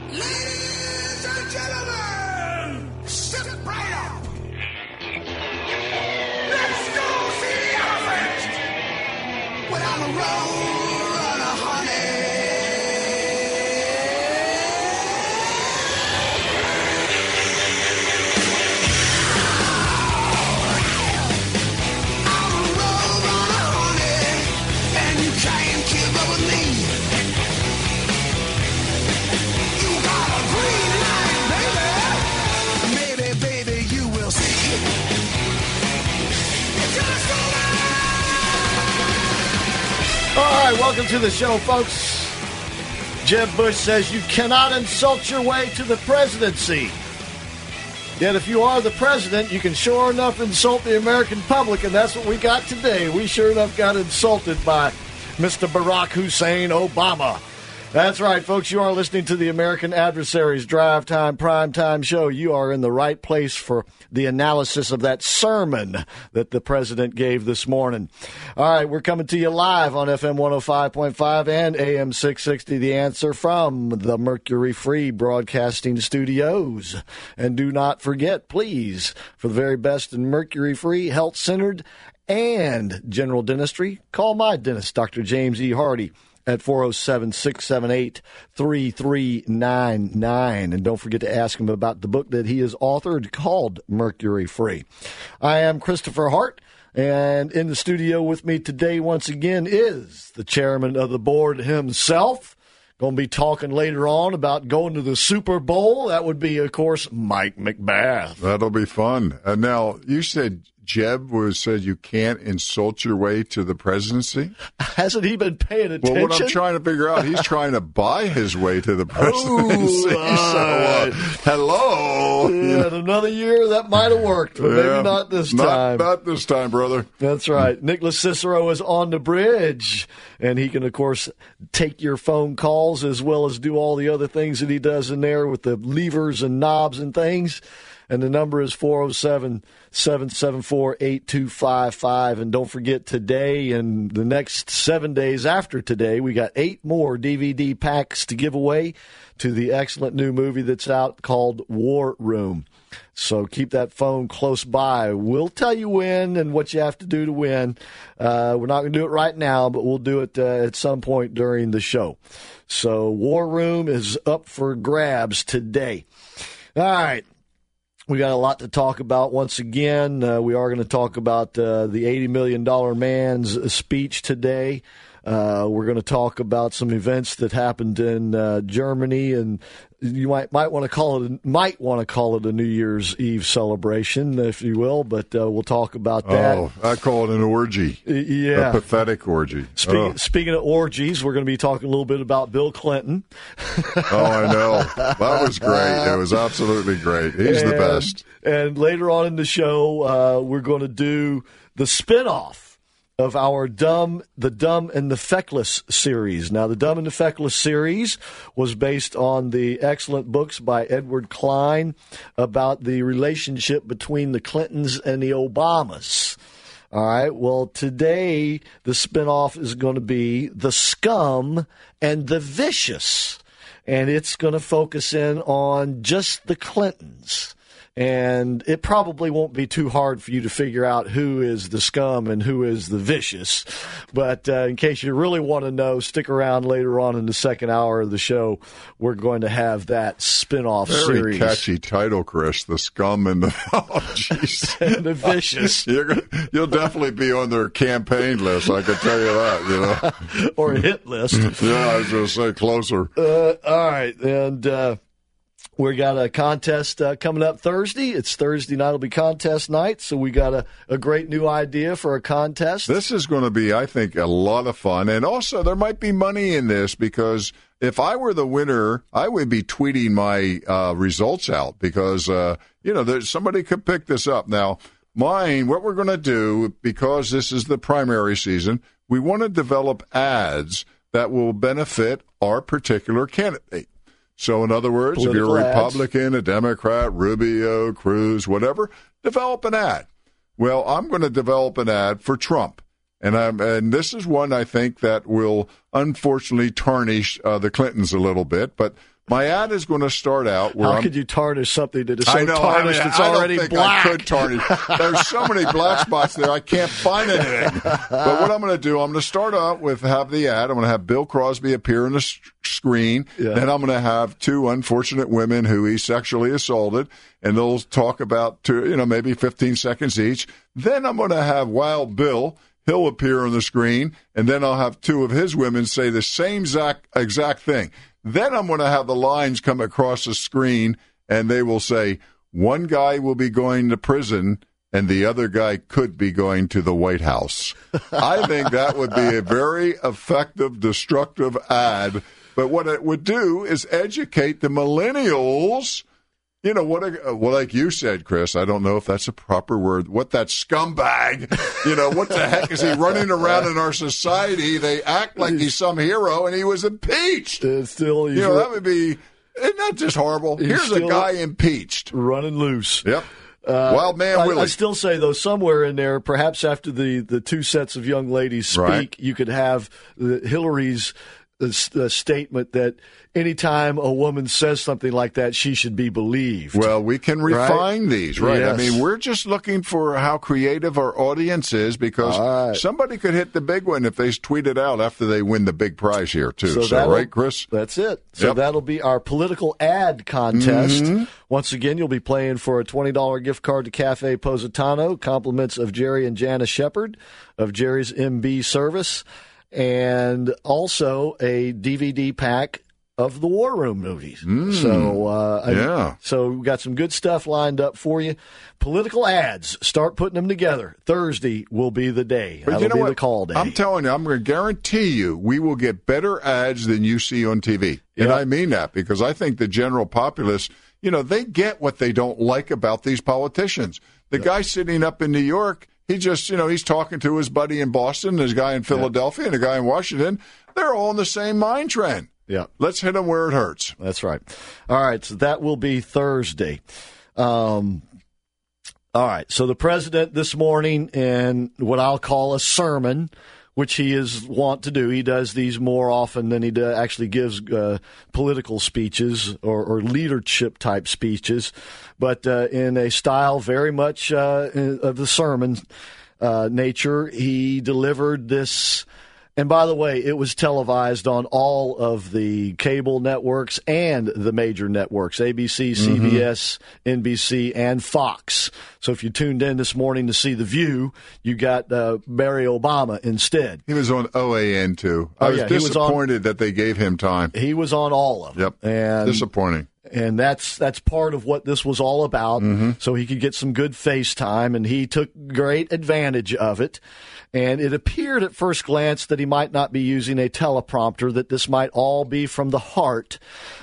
Ladies and gentlemen, step right up. Let's go see the elephant. We're on the road, honey. On the road, honey, and you can't keep up with me. You got a green light, baby. Maybe, baby, you will see. It's gonna slow down. All right, welcome to the show, folks. Jeb Bush says you cannot insult your way to the presidency. Yet if you are the president, you can sure enough insult the American public, and that's what we got today. We sure enough got insulted by Mr. Barack Hussein Obama. That's right, folks. You are listening to the American Adversaries Drive Time Primetime Show. You are in the right place for the analysis of that sermon that the president gave this morning. All right, we're coming to you live on FM 105.5 and AM 660, The Answer, from the Mercury Free Broadcasting Studios. And do not forget, please, for the very best in Mercury Free, health-centered, and general dentistry, call my dentist, Dr. James E. Hardy, at 407-678-3399. And don't forget to ask him about the book that he has authored called Mercury Free. I am Christopher Hart, and in the studio with me today once again is the chairman of the board himself. Going to be talking later on about going to the Super Bowl. That would be, of course, Mike McBath. That'll be fun. Now, you said Jeb said you can't insult your way to the presidency? Hasn't he been paying attention? Well, what I'm trying to figure out, he's trying to buy his way to the presidency. Hello. Yeah, in another year, that might have worked, but maybe not this time. Not this time, brother. That's right. Nicholas Cicero is on the bridge, and he can, of course, take your phone calls as well as do all the other things that he does in there with the levers and knobs and things. And the number is 407-774-8255. And don't forget, today and the next 7 days after today, we got 8 more DVD packs to give away to the excellent new movie that's out called War Room. So keep that phone close by. We'll tell you when and what you have to do to win. We're not going to do it right now, but we'll do it at some point during the show. So War Room is up for grabs today. All right. We got a lot to talk about once again. We are going to talk about the $80 million man's speech today. We're going to talk about some events that happened in Germany, and you might want to call it a New Year's Eve celebration, if you will. But we'll talk about that. Oh, I call it an orgy. Yeah, a pathetic orgy. Speaking of orgies, we're going to be talking a little bit about Bill Clinton. Oh, I know. That was great. It was absolutely great. He's the best. And later on in the show, we're going to do the spinoff of our The Dumb and the Feckless series. Now, the Dumb and the Feckless series was based on the excellent books by Edward Klein about the relationship between the Clintons and the Obamas. All right, well, today the spinoff is going to be The Scum and the Vicious, and it's going to focus in on just the Clintons. And it probably won't be too hard for you to figure out who is the scum and who is the vicious. But in case you really want to know, stick around later on in the second hour of the show. We're going to have that spin-off series. Very catchy title, Chris. The Scum and the... Oh, jeez. And the Vicious. You'll definitely be on their campaign list, I can tell you that, Or a hit list. Yeah, I was going to say closer. All right, and... we got a contest coming up Thursday. It's Thursday night. It'll be contest night, so we got a great new idea for a contest. This is going to be, I think, a lot of fun. And also, there might be money in this because if I were the winner, I would be tweeting my results out because, somebody could pick this up. Now, what we're going to do, because this is the primary season, we want to develop ads that will benefit our particular candidate. So, in other words, if you're a Republican, a Democrat, Rubio, Cruz, whatever, develop an ad. Well, I'm going to develop an ad for Trump. And this is one I think that will unfortunately tarnish the Clintons a little bit. But My ad is going to start out where How could you tarnish something that is so I know, tarnished it's already I don't think black? I could tarnish. There's so many black spots there, I can't find anything. But what I'm going to do, I'm going to start out with have the ad. I'm going to have Bill Crosby appear on the screen. Yeah. Then I'm going to have two unfortunate women who he sexually assaulted, and they'll talk about maybe 15 seconds each. Then I'm going to have Wild Bill. He'll appear on the screen, and then I'll have two of his women say the same exact thing. Then I'm going to have the lines come across the screen, and they will say, one guy will be going to prison, and the other guy could be going to the White House. I think that would be a very effective, destructive ad. But what it would do is educate the millennials. Well, like you said, Chris, I don't know if that's a proper word. What that scumbag, what the heck is he running around in our society? They act like he's some hero, and he was impeached. Still, That would be, isn't that just horrible? Here's a guy impeached. Running loose. Yep. Wild man Willie. I still say, though, somewhere in there, perhaps after the two sets of young ladies speak, right. You could have Hillary's statement that anytime a woman says something like that, she should be believed. Well, we can refine these, right? Yes. I mean, we're just looking for how creative our audience is because somebody could hit the big one if they tweet it out after they win the big prize here, too. So right, Chris? That's it. So that'll be our political ad contest. Mm-hmm. Once again, you'll be playing for a $20 gift card to Cafe Positano, compliments of Jerry and Janice Shepard of Jerry's MB Service, and also a DVD pack of the War Room movies. So we've got some good stuff lined up for you. Political ads, start putting them together. Thursday will be the day. But That'll be the call day. I'm telling you, I'm going to guarantee you we will get better ads than you see on TV. And I mean that because I think the general populace, they get what they don't like about these politicians. The guy sitting up in New York, he just, he's talking to his buddy in Boston, his guy in Philadelphia, and a guy in Washington. They're all in the same mind trend. Yeah. Let's hit them where it hurts. That's right. All right, so that will be Thursday. All right, so the president this morning in what I'll call a sermon, which he is wont to do. He does these more often than he actually gives political speeches or leadership-type speeches, but in a style very much of the sermon nature, he delivered this. And by the way, it was televised on all of the cable networks and the major networks, ABC, CBS, NBC, and Fox. So if you tuned in this morning to see The View, you got Barry Obama instead. He was on OAN, too. I was disappointed that they gave him time. He was on all of them. Yep, and disappointing. And that's part of what this was all about, so he could get some good FaceTime, and he took great advantage of it. And it appeared at first glance that he might not be using a teleprompter, that this might all be from the heart.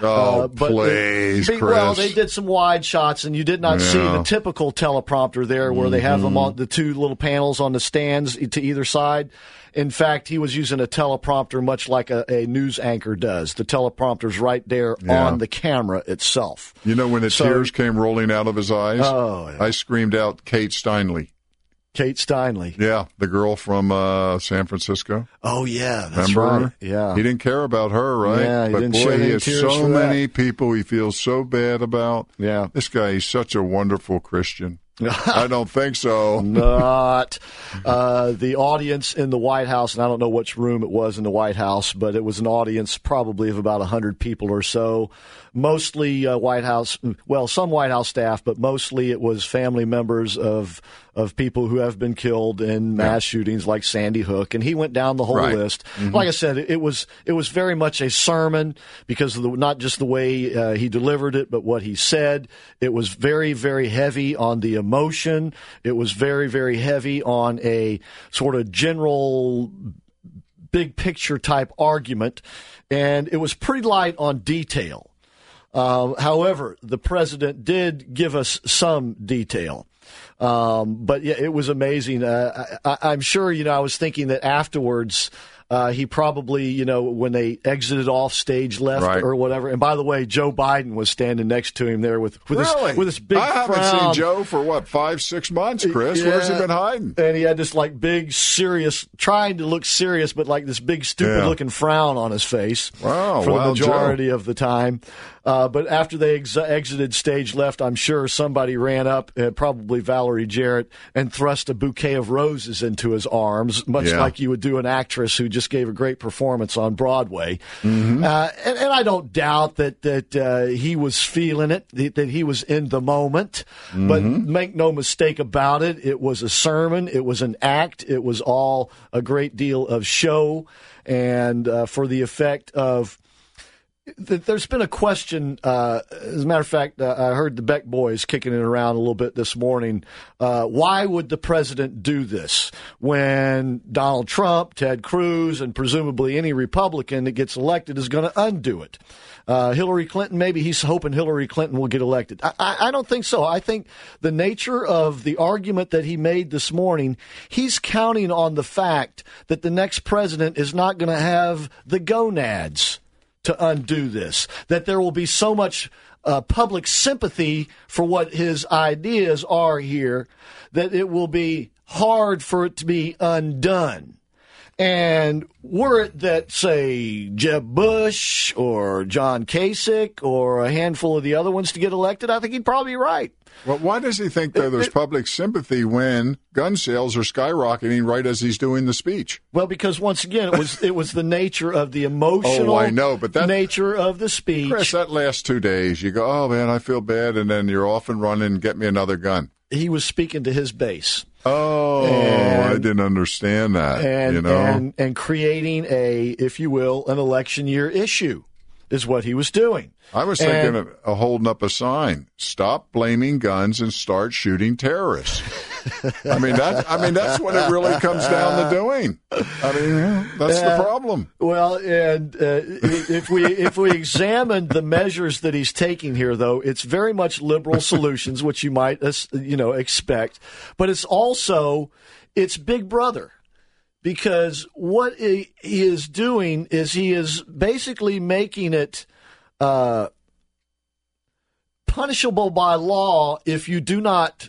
Please, Chris. Well, they did some wide shots, and you did not see the typical teleprompter there where they have them on the two little panels on the stands to either side. In fact, he was using a teleprompter much like a news anchor does. The teleprompter's right there on the camera itself. When the tears came rolling out of his eyes, I screamed out, Kate Steinle. Kate Steinle. Yeah, the girl from San Francisco. Oh, yeah, that's Remember right. Yeah. He didn't care about her, right? Yeah, he didn't shed any tears he has so for many that. people he feels so bad about. Yeah. This guy is such a wonderful Christian. I don't think so. Not. The audience in the White House, and I don't know which room it was in the White House, but it was an audience probably of about 100 people or so. Mostly White House, some White House staff, but mostly it was family members of people who have been killed in mass shootings like Sandy Hook, and he went down the whole list. Like I said, it was very much a sermon because of not just the way he delivered it, but what he said. It was very, very heavy on the emotion. It was very, very heavy on a sort of general big picture type argument, and it was pretty light on detail. However, the president did give us some detail. But yeah, it was amazing. I'm sure, I was thinking that afterwards, He probably, when they exited off stage left or whatever. And by the way, Joe Biden was standing next to him there with this big I haven't frown. seen Joe for 5-6 months, Chris. Yeah. Where's he been hiding? And he had this like big, serious, trying to look serious, but like this big, stupid-looking frown on his face for the majority of the time. But after they exited stage left, I'm sure somebody ran up, probably Valerie Jarrett, and thrust a bouquet of roses into his arms, much like you would do an actress who just gave a great performance on Broadway. Mm-hmm. And I don't doubt that he was feeling it, that he was in the moment. Mm-hmm. But make no mistake about it, it was a sermon, it was an act, it was all a great deal of show, and for the effect of there's been a question, as a matter of fact, I heard the Beck boys kicking it around a little bit this morning. Why would the president do this when Donald Trump, Ted Cruz, and presumably any Republican that gets elected is going to undo it? Hillary Clinton, maybe he's hoping Hillary Clinton will get elected. I don't think so. I think the nature of the argument that he made this morning, he's counting on the fact that the next president is not going to have the gonads to undo this, that there will be so much public sympathy for what his ideas are here that it will be hard for it to be undone. And were it that, say, Jeb Bush or John Kasich or a handful of the other ones to get elected, I think he'd probably be right. Well, why does he think that there's public sympathy when gun sales are skyrocketing right as he's doing the speech? Well, because once again, it was the nature of the emotional nature of the speech. Chris, that last 2 days, you go, oh, man, I feel bad, and then you're off and running, get me another gun. He was speaking to his base. Oh, I didn't understand that. And creating if you will, an election year issue is what he was doing. I was thinking of holding up a sign: "Stop blaming guns and start shooting terrorists." I mean, that's what it really comes down to doing. I mean, that's the problem. Well, and if we examine the measures that he's taking here, though, it's very much liberal solutions, which you might expect, but it's Big Brother. Because what he is doing is he is basically making it punishable by law if you do not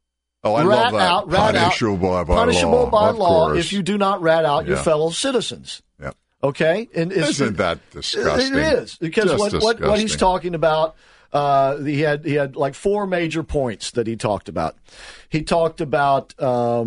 punishable by law if you do not rat out your fellow citizens. Yeah. Okay? And isn't that disgusting? It is. Because what he's talking about, he had like 4 major points that he talked about. He talked about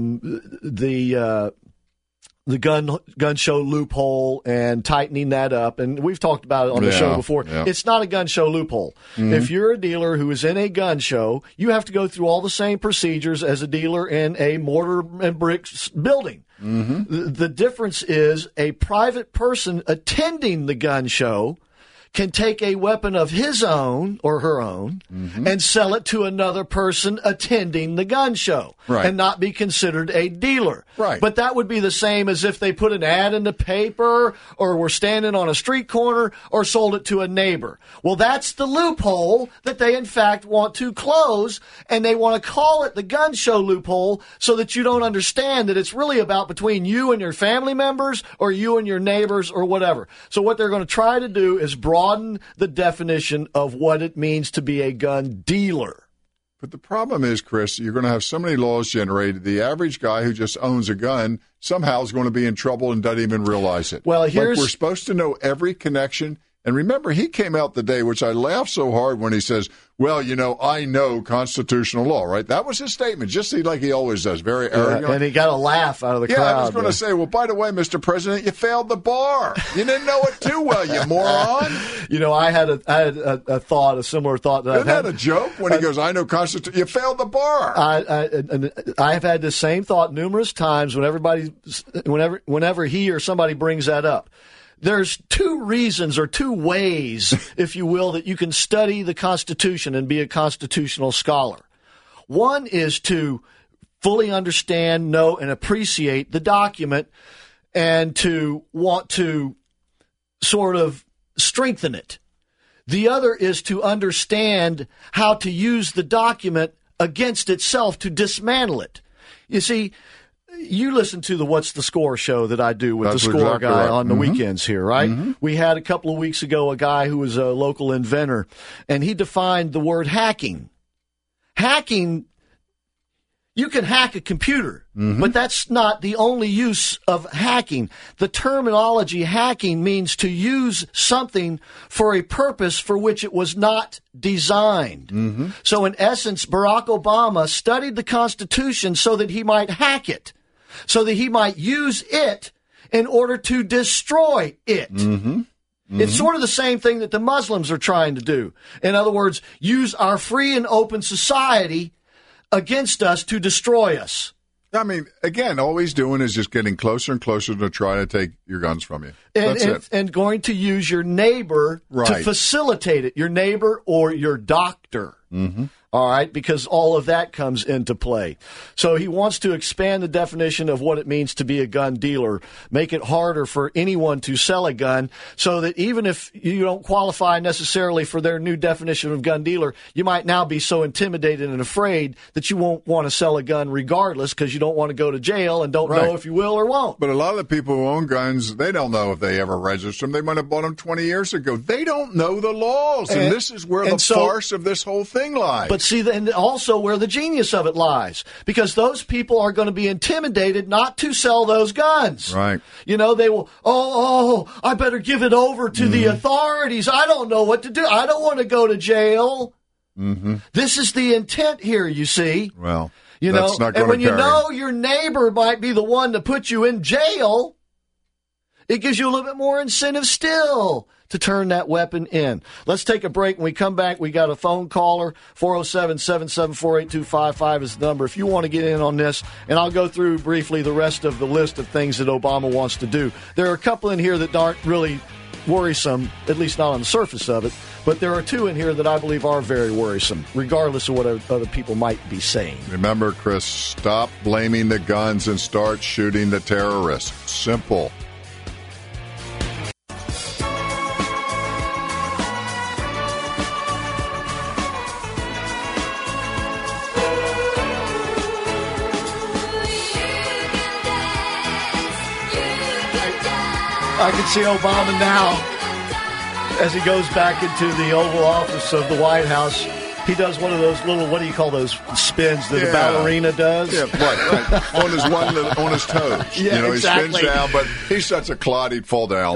the gun show loophole and tightening that up. And we've talked about it on the show before. Yeah. It's not a gun show loophole. Mm-hmm. If you're a dealer who is in a gun show, you have to go through all the same procedures as a dealer in a mortar and bricks building. Mm-hmm. The difference is a private person attending the gun show can take a weapon of his own or her own and sell it to another person attending the gun show and not be considered a dealer. Right. But that would be the same as if they put an ad in the paper or were standing on a street corner or sold it to a neighbor. Well, that's the loophole that they, in fact, want to close, and they want to call it the gun show loophole so that you don't understand that it's really about between you and your family members or you and your neighbors or whatever. So what they're going to try to do is broaden the definition of what it means to be a gun dealer. But the problem is, Chris, you're going to have so many laws generated. The average guy who just owns a gun somehow is going to be in trouble and doesn't even realize it. Well, we're supposed to know every connection. And remember, he came out today, which I laughed so hard when he says, well, I know constitutional law, right? That was his statement, just like he always does, very arrogant. And he got a laugh out of the crowd. Yeah, I was going to say, well, by the way, Mr. President, you failed the bar. You didn't know it too well, you moron. I had a similar thought. Isn't that a joke when he goes, I know constitution, you failed the bar. I've had the same thought numerous times whenever he or somebody brings that up. There's 2 reasons or 2 ways, if you will, that you can study the Constitution and be a constitutional scholar. One is to fully understand, know, and appreciate the document and to want to sort of strengthen it. The other is to understand how to use the document against itself to dismantle it. You see, you listen to the What's the Score show that I do with That's the Score exactly guy right. on the weekends here, right? We had a couple of weeks ago a guy who was a local inventor, and he defined the word hacking. Hacking, you can hack a computer, but that's not the only use of hacking. The terminology hacking means to use something for a purpose for which it was not designed. So in essence, Barack Obama studied the Constitution so that he might hack it, so that he might use it in order to destroy it. It's sort of the same thing that the Muslims are trying to do. In other words, use our free and open society against us to destroy us. I mean, again, all he's doing is just getting closer and closer to try to take your guns from you. That's it. And going to use your neighbor to Right. facilitate it, your neighbor or your doctor. All right, because all of that comes into play. So he wants to expand the definition of what it means to be a gun dealer, make it harder for anyone to sell a gun, so that even if you don't qualify necessarily for their new definition of gun dealer, you might now be so intimidated and afraid that you won't want to sell a gun regardless because you don't want to go to jail and don't know if you will or won't. But a lot of the people who own guns, they don't know if they ever registered them. They might have bought them 20 years ago. They don't know the laws, and this is where the farce of this whole thing lies. But see, and also where the genius of it lies, because those people are going to be intimidated not to sell those guns. Right. You know, they will, I better give it over to the authorities. I don't know what to do. I don't want to go to jail. This is the intent here, you see. Well, you that's know, not going and when to you carry. know your neighbor might be the one to put you in jail, it gives you a little bit more incentive still to turn that weapon in. Let's take a break. When we come back, we got a phone caller. 407-774-8255 is the number if you want to get in on this. And I'll go through briefly the rest of the list of things that Obama wants to do. There are a couple in here that aren't really worrisome, at least not on the surface of it. But there are two in here that I believe are very worrisome, regardless of what other people might be saying. Remember, Chris, stop blaming the guns and start shooting the terrorists. Simple. I can see Obama now as he goes back into the Oval Office of the White House. He does one of those little, what do you call those spins that a ballerina does? Yeah, right. on his toes. Yeah, exactly. He spins down, but he's such a clod, he'd fall down.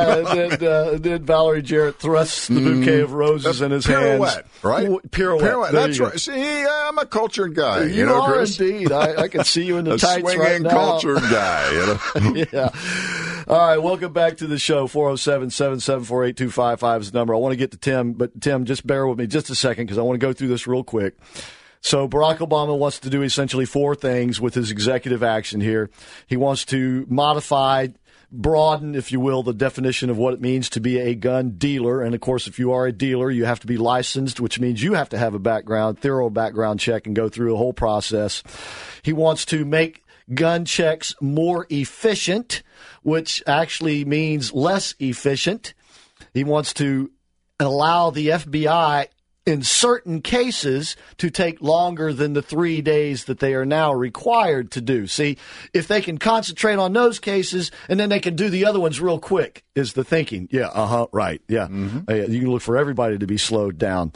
Then Valerie Jarrett thrusts the bouquet of roses in his pirouette, hands. Right? Pirouette. That's right. See, I'm a cultured guy. You know, are Chris? indeed. I can see you in the a tights swinging right now. cultured guy. You know? Yeah. All right, welcome back to the show. 407-774-8255 is the number. I want to get to Tim, but Tim, just bear with me just a second because I want to go through this real quick. So Barack Obama wants to do essentially four things with his executive action here. He wants to modify, broaden, if you will, the definition of what it means to be a gun dealer. And, of course, if you are a dealer, you have to be licensed, which means you have to have a thorough background check and go through a whole process. He wants to make gun checks more efficient, which actually means less efficient. He wants to allow the FBI in certain cases to take longer than the 3 days that they are now required to do. See, if they can concentrate on those cases and then they can do the other ones real quick is the thinking. Yeah, right. Yeah. You can look for everybody to be slowed down.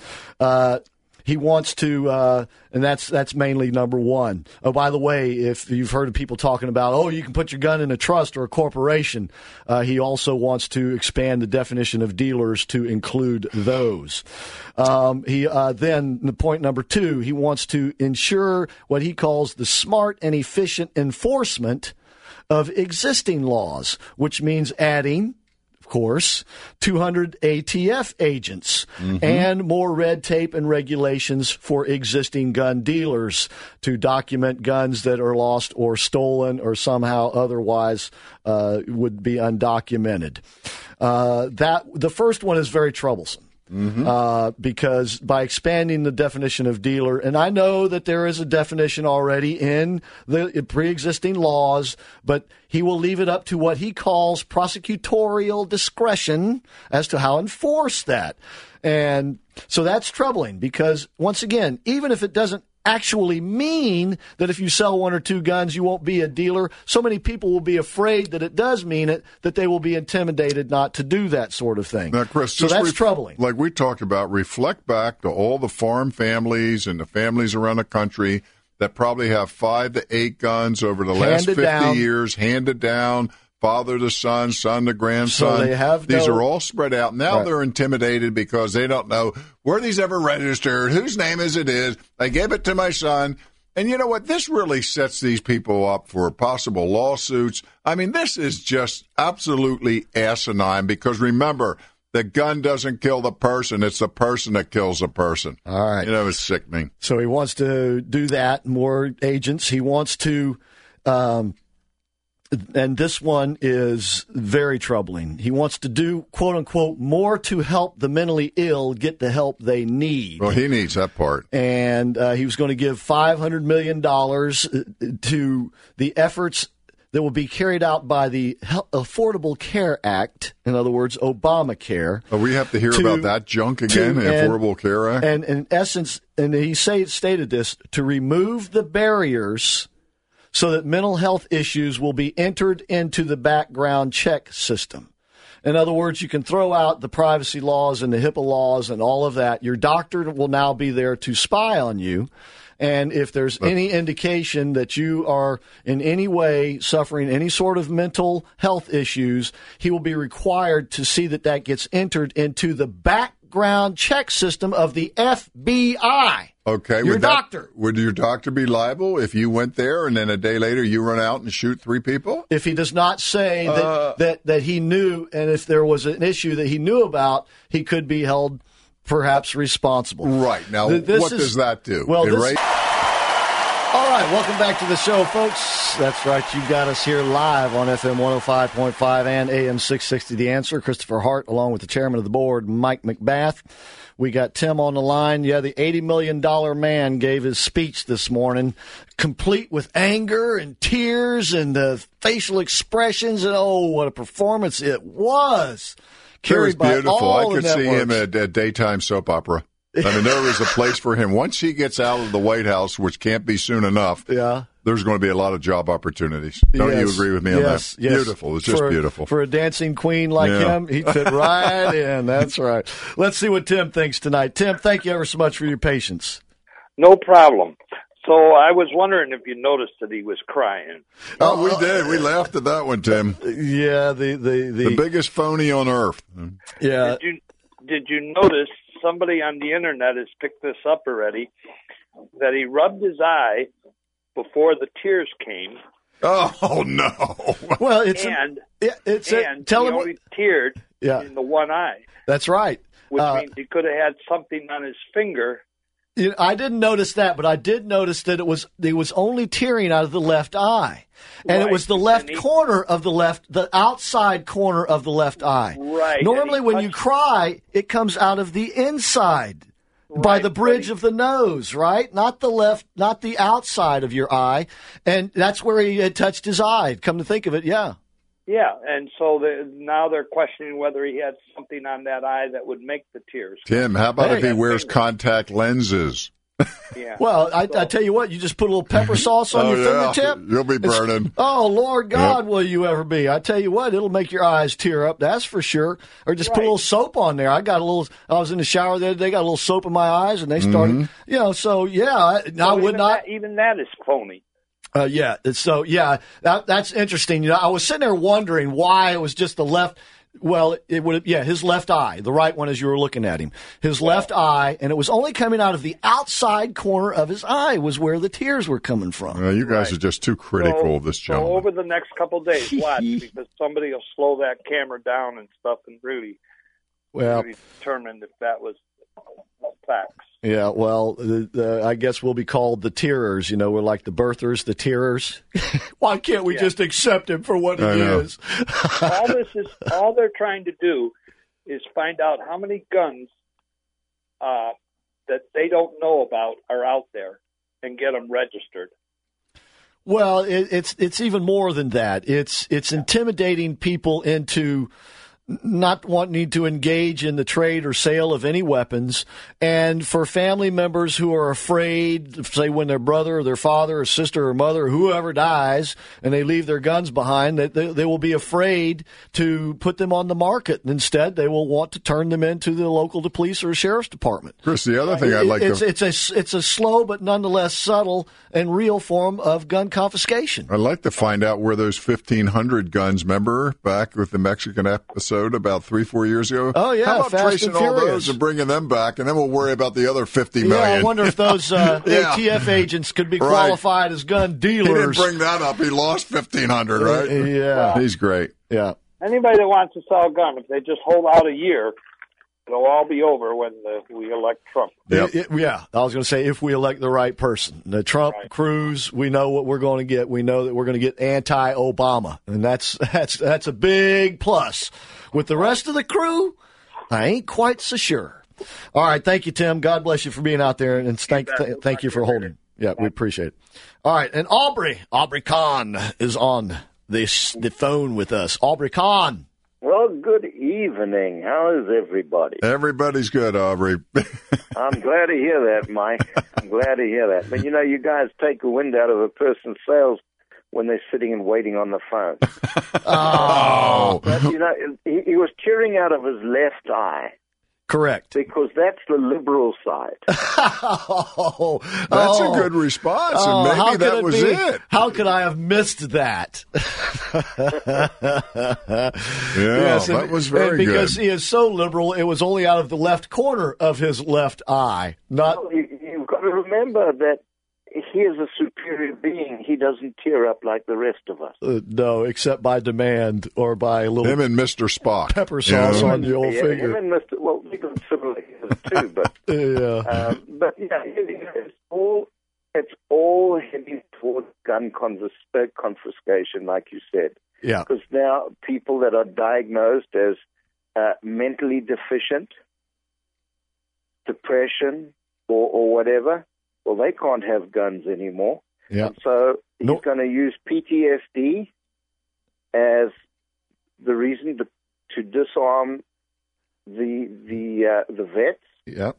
He wants to, and that's mainly number one. Oh, by the way, if you've heard of people talking about, you can put your gun in a trust or a corporation, he also wants to expand the definition of dealers to include those. Then the point number two, he wants to ensure what he calls the smart and efficient enforcement of existing laws, which means adding, of course, 200 ATF agents and more red tape and regulations for existing gun dealers to document guns that are lost or stolen or somehow otherwise would be undocumented. The first one is very troublesome. Because by expanding the definition of dealer, and I know that there is a definition already in the pre-existing laws, but he will leave it up to what he calls prosecutorial discretion as to how enforce that. And so that's troubling because, once again, even if it doesn't actually mean that if you sell one or two guns, you won't be a dealer. So many people will be afraid that it does mean it, that they will be intimidated not to do that sort of thing. Now, Chris, so that's troubling. Like we talked about, reflect back to all the farm families and the families around the country that probably have 5 to 8 guns over the last 50 years, handed down, father to son, son to grandson. So they have these are all spread out. Now they're intimidated because they don't know, were these ever registered? Whose name is it? I gave it to my son. And you know what? This really sets these people up for possible lawsuits. I mean, this is just absolutely asinine because remember, the gun doesn't kill the person. It's the person that kills the person. All right. You know, it's sickening. So he wants to do that, more agents. He wants to, and this one is very troubling. He wants to do, quote unquote, more to help the mentally ill get the help they need. Well, he needs that part. And he was going to give $500 million to the efforts that will be carried out by the Affordable Care Act, in other words, Obamacare. Oh, we have to hear about that junk again, the Affordable Care Act? And in essence, and he stated this, to remove the barriers so that mental health issues will be entered into the background check system. In other words, you can throw out the privacy laws and the HIPAA laws and all of that. Your doctor will now be there to spy on you. And if there's any indication that you are in any way suffering any sort of mental health issues, he will be required to see that that gets entered into the background check system of the FBI. Okay. Your doctor. Would your doctor be liable if you went there and then a day later you run out and shoot 3 people? If he does not say that he knew, and if there was an issue that he knew about, he could be held perhaps responsible. Right. Now, what does that do? Well, all right, welcome back to the show, folks. That's right, you got us here live on FM 105.5 and AM 660 The Answer. Christopher Hart, along with the chairman of the board, Mike McBath. We got Tim on the line. Yeah, the $80 million man gave his speech this morning, complete with anger and tears and the facial expressions, and oh, what a performance it was. It was beautiful. I could see him at a daytime soap opera. I mean, there was a place for him. Once he gets out of the White House, which can't be soon enough, there's going to be a lot of job opportunities. Don't you agree with me on that? Yes. Beautiful. It's just beautiful. For a dancing queen like him, he'd fit right in. That's right. Let's see what Tim thinks tonight. Tim, thank you ever so much for your patience. No problem. So I was wondering if you noticed that he was crying. Oh, we did. We laughed at that one, Tim. Yeah, the biggest phony on earth. Yeah. Did you notice, somebody on the internet has picked this up already, that he rubbed his eye before the tears came? Oh no! Well, he only teared in the one eye. That's right. Which means he could have had something on his finger. I didn't notice that, but I did notice that he was only tearing out of the left eye. And it was the left corner of the outside corner of the left eye. Right. Normally when you cry, it comes out of the inside by the bridge of the nose, right? Not the outside of your eye. And that's where he had touched his eye. Come to think of it, yeah. Yeah, and so now they're questioning whether he had something on that eye that would make the tears. Tim, how about if he wears contact lenses? Yeah. Well, I tell you what, you just put a little pepper sauce on your fingertip. You'll be burning. Oh, Lord God, will you ever be? I tell you what, it'll make your eyes tear up, that's for sure. Or just put a little soap on there. I was in the shower the other day, got a little soap in my eyes, and they started, so yeah. I would not. Even that is phony. That's interesting. I was sitting there wondering why it was just the left. Well, his left eye, the right one as you were looking at him, his left eye, and it was only coming out of the outside corner of his eye was where the tears were coming from. You guys are just too critical of this gentleman. So over the next couple of days, watch, because somebody will slow that camera down and stuff and really determine if that was facts. Yeah, well, I guess we'll be called the tearers. We're like the birthers, the tearers. Why can't we just accept him for what he is? All they're trying to do is find out how many guns that they don't know about are out there and get them registered. Well, it's even more than that. It's intimidating people into not wanting to engage in the trade or sale of any weapons, and for family members who are afraid, say when their brother or their father or sister or mother or whoever dies and they leave their guns behind, they will be afraid to put them on the market. Instead, they will want to turn them into the local police or sheriff's department. Chris, the other thing I'd like it's a slow but nonetheless subtle and real form of gun confiscation. I'd like to find out where those 1,500 guns, remember, back with the Mexican episode about 3-4 years ago? Oh, yeah. How about Fast tracing and all Furious. those and bringing them back, and then we'll worry about the other 50 million. Yeah, I wonder if those ATF agents could be qualified as gun dealers. He didn't bring that up. He lost 1,500, right? Yeah. He's great. Yeah. Anybody that wants to sell a gun, if they just hold out a year, it'll all be over when we elect Trump. Yep. Yeah, I was going to say if we elect the right person. The Trump, right. Cruz, we know what we're going to get. We know that we're going to get anti-Obama, and that's a big plus. With the rest of the crew, I ain't quite so sure. All right, thank you, Tim. God bless you for being out there, and thank you for holding. Yeah, we appreciate it. All right, and Aubrey Kahn is on the phone with us. Aubrey Kahn. Well, good evening. How is everybody? Everybody's good, Aubrey. I'm glad to hear that, Mike. I'm glad to hear that. But, you guys take the wind out of a person's sails when they're sitting and waiting on the phone. Oh. But, he was cheering out of his left eye. Correct. Because that's the liberal side. That's a good response, and maybe that was it. How could I have missed that? That was very good. Because he is so liberal, it was only out of the left corner of his left eye. Well, you've got to remember that he is a superior being. He doesn't tear up like the rest of us. No, except by demand or by a little him and Mr. Spock pepper sauce on the old finger. Him and Mr. Well, we consider him too, but it's all heading towards gun confiscation, like you said. Yeah, because now people that are diagnosed as mentally deficient, depression, or whatever. Well, they can't have guns anymore. Yeah. So he's going to use PTSD as the reason to disarm the vets. Yeah.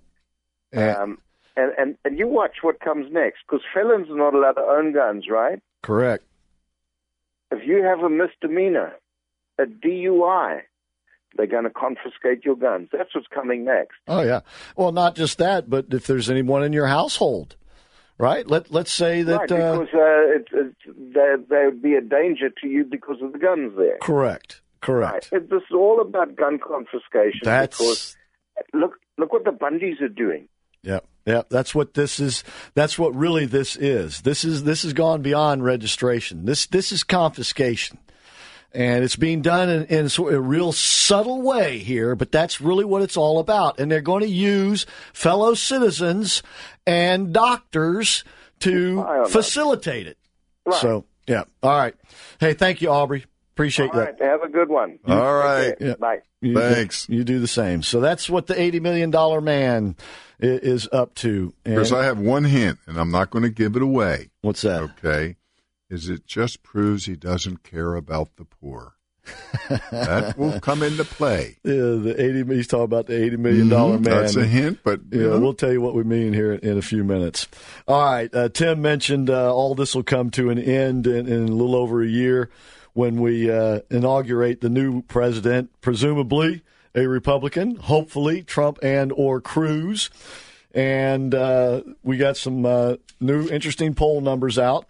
And you watch what comes next, because felons are not allowed to own guns, right? Correct. If you have a misdemeanor, a DUI, they're going to confiscate your guns. That's what's coming next. Oh, yeah. Well, not just that, but if there's anyone in your household, right? Let's say that... Right, because they would be a danger to you because of the guns there. Correct. Right. This is all about gun confiscation. Because look what the Bundys are doing. Yeah. Yeah, that's what this is. That's what really this is. This has gone beyond registration. This is confiscation. And it's being done in a real subtle way here, but that's really what it's all about. And they're going to use fellow citizens and doctors to facilitate it. Right. So, yeah. All right. Hey, thank you, Aubrey. Appreciate that. All right. Have a good one. All right. Yeah. Bye. Thanks. You do the same. So that's what the $80 million man is up to. Because I have one hint, and I'm not going to give it away. What's that? Okay. It just proves he doesn't care about the poor. That will come into play. Yeah, he's talking about the $80 million man. That's a hint, but we'll tell you what we mean here in a few minutes. All right, Tim mentioned all this will come to an end in a little over a year when we inaugurate the new president, presumably a Republican, hopefully Trump and or Cruz. And we got some new interesting poll numbers out.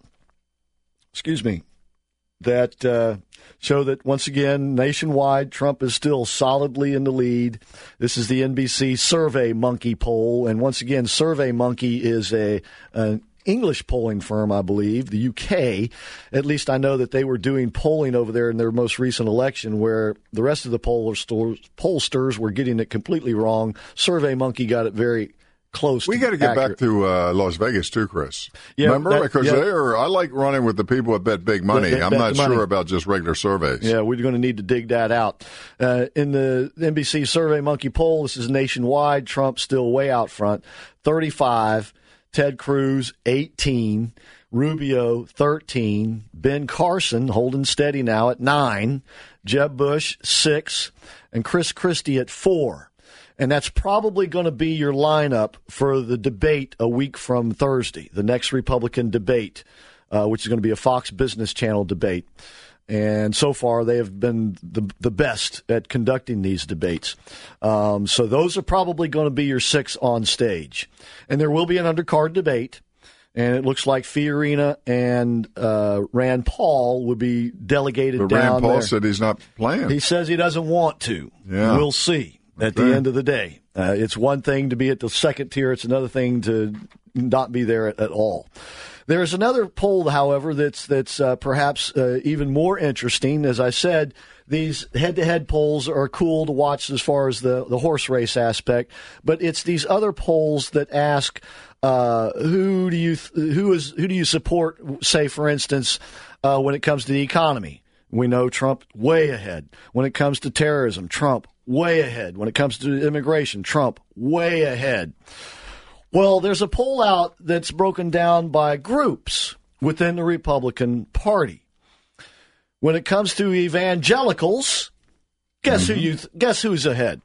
That show that, once again, nationwide, Trump is still solidly in the lead. This is the NBC Survey Monkey poll. And once again, Survey Monkey is an English polling firm, I believe, the UK. At least I know that they were doing polling over there in their most recent election, where the rest of the pollsters were getting it completely wrong. Survey Monkey got it very close. We got to get back to Las Vegas too, Chris. Yeah, remember, because I like running with the people that bet big money. I'm not sure about just regular surveys. Yeah, we're going to need to dig that out. In the NBC Survey Monkey poll, this is nationwide. Trump still way out front, 35. Ted Cruz, 18. Rubio, 13. Ben Carson holding steady now at 9. Jeb Bush 6, and Chris Christie at 4. And that's probably going to be your lineup for the debate a week from Thursday, the next Republican debate, which is going to be a Fox Business Channel debate. And so far, they have been the best at conducting these debates. So those are probably going to be your 6 on stage. And there will be an undercard debate. And it looks like Fiorina and Rand Paul would be delegated down there. Rand Paul said he's not playing. He says he doesn't want to. Yeah. We'll see at the end of the day. It's one thing to be at the second tier. It's another thing to not be there at all. There's another poll, however, that's perhaps even more interesting. As I said, these head-to-head polls are cool to watch as far as the horse race aspect, but it's these other polls that ask who do you support? Say, for instance, when it comes to the economy, we know Trump way ahead. When it comes to terrorism, Trump way ahead. When it comes to immigration, Trump way ahead. Well, there's a poll out that's broken down by groups within the Republican Party. When it comes to evangelicals, guess who's ahead?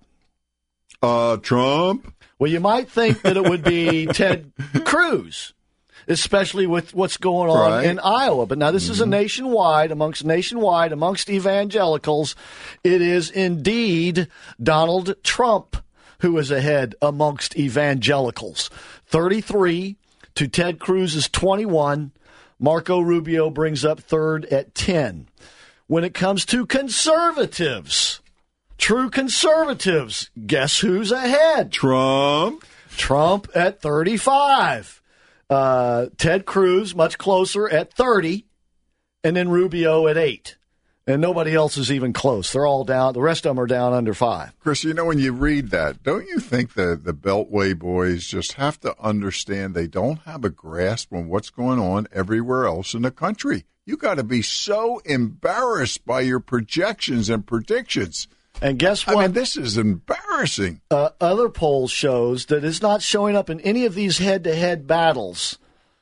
Trump. Well, you might think that it would be Ted Cruz, especially with what's going on in Iowa. But now this is a nationwide, amongst evangelicals. It is indeed Donald Trump who is ahead amongst evangelicals. 33 to Ted Cruz's 21. Marco Rubio brings up third at 10. When it comes to conservatives, true conservatives, guess who's ahead? Trump at 35. Ted Cruz much closer at 30, and then Rubio at 8. And nobody else is even close. They're all down. The rest of them are down under 5. Chris, when you read that, don't you think the Beltway boys just have to understand they don't have a grasp on what's going on everywhere else in the country? You got to be so embarrassed by your projections and predictions. And guess what? I mean, this is embarrassing. Other polls shows that it's not showing up in any of these head-to-head battles,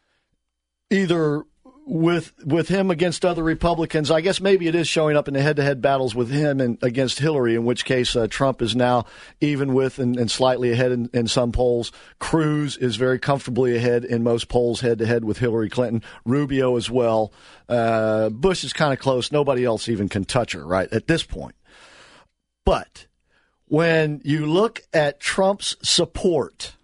either with him against other Republicans. I guess maybe it is showing up in the head-to-head battles with him and against Hillary, in which case Trump is now even with and slightly ahead in some polls. Cruz is very comfortably ahead in most polls head-to-head with Hillary Clinton. Rubio as well. Bush is kind of close. Nobody else even can touch her, right, at this point. But when you look at Trump's support,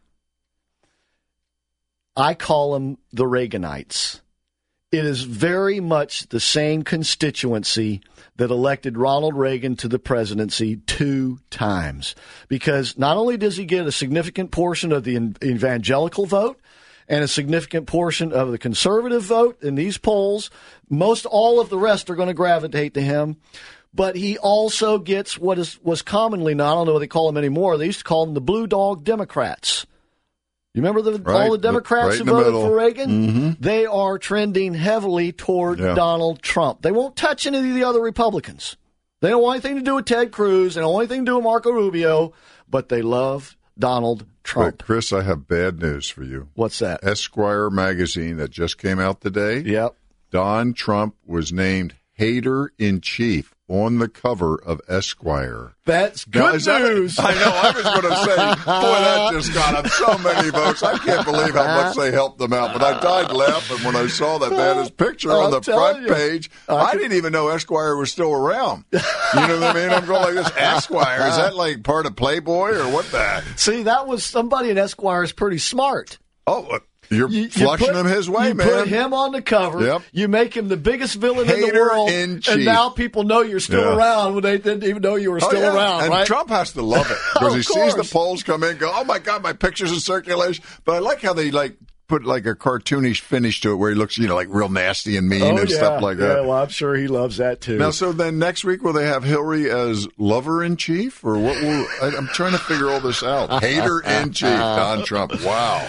I call them the Reaganites. It is very much the same constituency that elected Ronald Reagan to the presidency 2 times. Because not only does he get a significant portion of the evangelical vote and a significant portion of the conservative vote in these polls, most all of the rest are going to gravitate to him. But he also gets what was commonly, now I don't know what they call them anymore, they used to call them the Blue Dog Democrats. You remember all the Democrats who voted for Reagan? Mm-hmm. They are trending heavily toward Donald Trump. They won't touch any of the other Republicans. They don't want anything to do with Ted Cruz. They don't want anything to do with Marco Rubio, but they love Donald Trump. But Chris, I have bad news for you. What's that? Esquire magazine that just came out today. Yep. Don Trump was named hater-in-chief on the cover of Esquire. That's good news. I know. I was going to say, boy, that just got him so many votes. I can't believe how much they helped them out. But I died laughing when I saw that they had his picture on the front page. I didn't even know Esquire was still around. You know what I mean? I'm going like this. Esquire, is that like part of Playboy or what the? See, that was somebody in Esquire is pretty smart. Oh, You're flushing him his way, man. You put him on the cover. Yep. You make him the biggest villain in the world. And now people know you're still around when they didn't even know you were still around, and right? Trump has to love it because he sees the polls come in and go, oh, my God, my picture's in circulation. But I like how they, put a cartoonish finish to it where he looks, real nasty and mean and stuff like that. Yeah, well, I'm sure he loves that too. Now, so then next week, will they have Hillary as lover-in-chief? Or what will I'm trying to figure all this out. Hater-in-chief, Don Trump. Wow.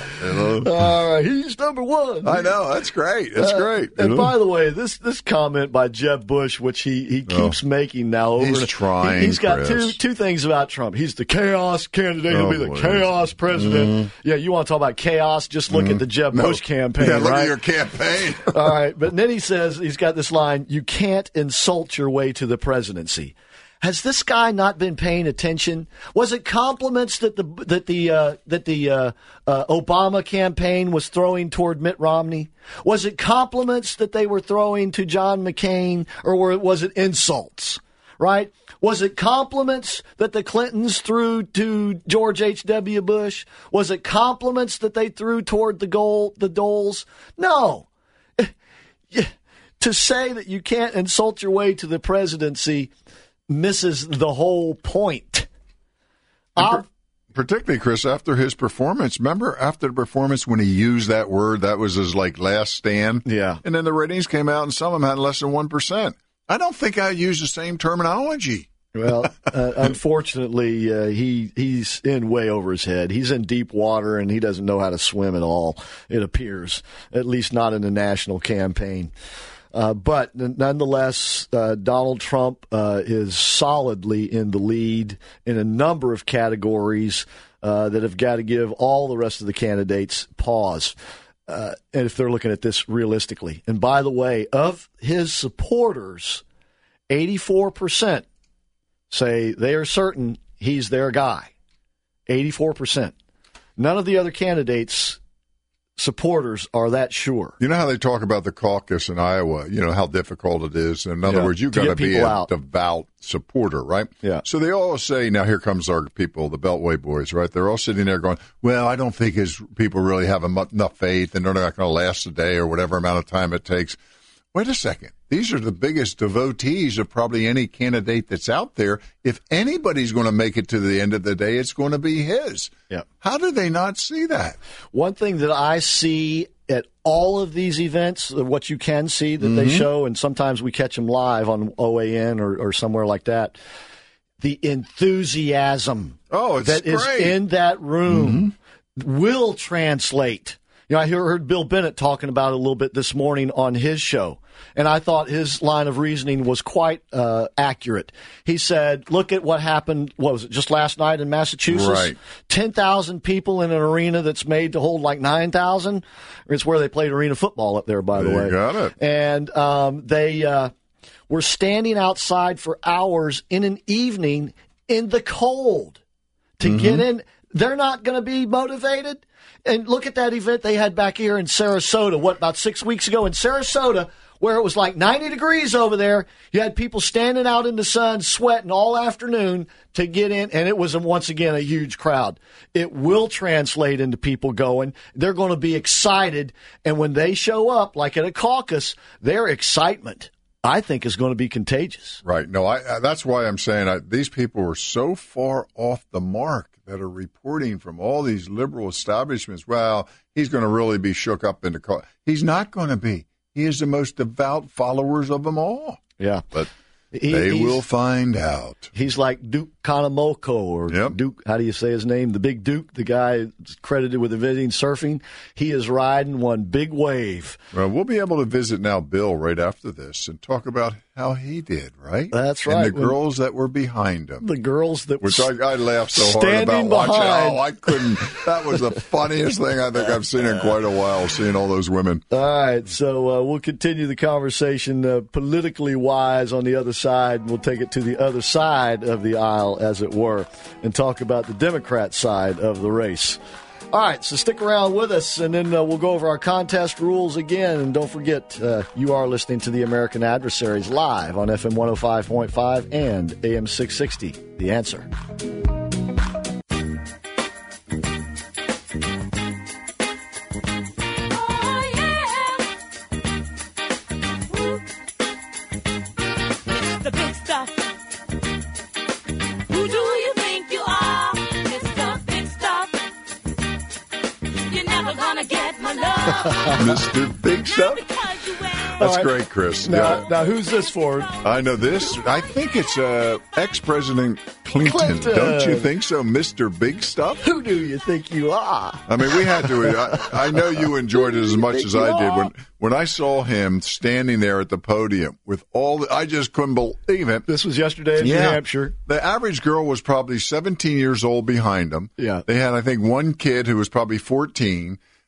All right, he's number 1. I know. That's great. That's great. And by the way, this comment by Jeb Bush, which he keeps making now over. He's trying, He's got Chris. two things about Trump. He's the chaos candidate. He'll be the chaos president. Mm-hmm. Yeah, you want to talk about chaos? Just look at the Jeb Bush campaign, yeah, look right? at your campaign. All right, but then he says, he's got this line, you can't insult your way to the presidency. Has this guy not been paying attention? Was it compliments that the Obama campaign was throwing toward Mitt Romney? Was it compliments that they were throwing to John McCain, or was it insults? Right? Was it compliments that the Clintons threw to George H.W. Bush? Was it compliments that they threw toward the Doles? No. To say that you can't insult your way to the presidency misses the whole point. Particularly, Chris, after his performance. Remember after the performance when he used that word, that was his last stand? Yeah. And then the ratings came out and some of them had less than 1%. I don't think I use the same terminology. Well, unfortunately, he's in way over his head. He's in deep water, and he doesn't know how to swim at all, it appears, at least not in the national campaign. But nonetheless, Donald Trump is solidly in the lead in a number of categories that have got to give all the rest of the candidates pause. And if they're looking at this realistically. And by the way, of his supporters, 84% say they are certain he's their guy. 84%. None of the other candidates' supporters are that sure. You know how they talk about the caucus in Iowa, you know, how difficult it is. In other words, you've got to be a devout supporter, right? Yeah. So they all say, now here comes our people, the Beltway boys, right? They're all sitting there going, well, I don't think his people really have enough faith and they're not going to last a day or whatever amount of time it takes. Wait a second. These are the biggest devotees of probably any candidate that's out there. If anybody's going to make it to the end of the day, it's going to be his. Yeah. How do they not see that? One thing that I see at all of these events, what you can see that they show, and sometimes we catch them live on OAN or somewhere like that, the enthusiasm that is in that room will translate. You know, I heard Bill Bennett talking about it a little bit this morning on his show, and I thought his line of reasoning was quite accurate. He said, look at what happened, what was it, just last night in Massachusetts? Right. 10,000 people in an arena that's made to hold like 9,000. It's where they played arena football up there, by the way. You got it. And they were standing outside for hours in an evening in the cold to get in. They're not going to be motivated. And look at that event they had back here in Sarasota, about 6 weeks ago in Sarasota, where it was like 90 degrees over there. You had people standing out in the sun, sweating all afternoon to get in, and it was, once again, a huge crowd. It will translate into people going. They're going to be excited, and when they show up, like at a caucus, their excitement, I think, is going to be contagious. Right. No, that's why I'm saying these people are so far off the mark that are reporting from all these liberal establishments, well, he's going to really be shook up in the car. He's not going to be. He is the most devout followers of them all. Yeah. But they will find out. He's like Duke Kanemoko, or Duke, how do you say his name? The Big Duke, the guy credited with inventing surfing. He is riding one big wave. Well, we'll be able to visit now Bill right after this and talk about how he did, right? That's right. And the girls that were behind him. The girls that Which I laughed so hard about watching. Oh, I couldn't. That was the funniest thing I think I've seen in quite a while, seeing all those women. All right, so we'll continue the conversation politically wise on the other side. We'll take it to the other side of the aisle, as it were, and talk about the Democrat side of the race. All right, so stick around with us, and then we'll go over our contest rules again. And don't forget, you are listening to the American Adversaries live on FM 105.5 and AM 660. The Answer. The big stuff. Who do you think you are, Mr. Big Stuff? You're never gonna get my love. Mr. Big Stuff? That's right. great, Chris. Now, who's this for? I know this. I think it's ex-President Clinton. Don't you think so, Mr. Big Stuff? Who do you think you are? I mean, we had to. I know you enjoyed it as much as I did. When I saw him standing there at the podium with I just couldn't believe it. This was yesterday in New Hampshire. The average girl was probably 17 years old behind him. Yeah. They had, I think, one kid who was probably 14.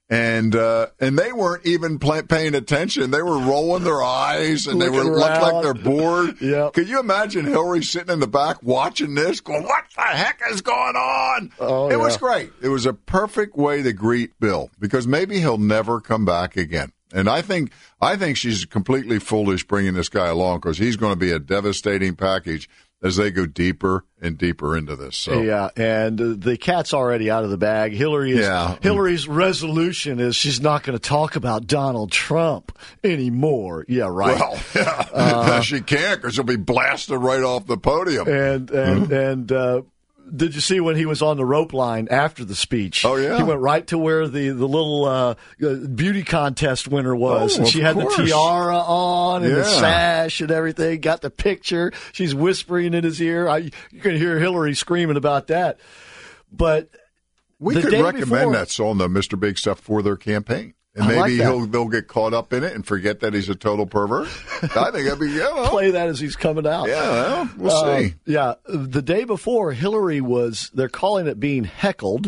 And they weren't even paying attention. They were rolling their eyes, and they looked like they're bored. Yep. Could you imagine Hillary sitting in the back watching this, going, "What the heck is going on?" It was great. It was a perfect way to greet Bill, because maybe he'll never come back again. And I think she's completely foolish bringing this guy along, because he's going to be a devastating package as they go deeper and deeper into this. So. Yeah, and the cat's already out of the bag. Hillary's resolution is she's not going to talk about Donald Trump anymore. Yeah, right. Well, yeah. She can't, because she'll be blasted right off the podium. And did you see when he was on the rope line after the speech? Oh, yeah. He went right to where the little beauty contest winner was. And she had the tiara on and the sash and everything, got the picture. She's whispering in his ear. You can hear Hillary screaming about that. But we could recommend that song, though, Mr. Big Stuff, for their campaign. And maybe they'll get caught up in it and forget that he's a total pervert. I think that'd be, play that as he's coming out. Yeah, well, we'll see. Yeah, the day before, Hillary they're calling it being heckled.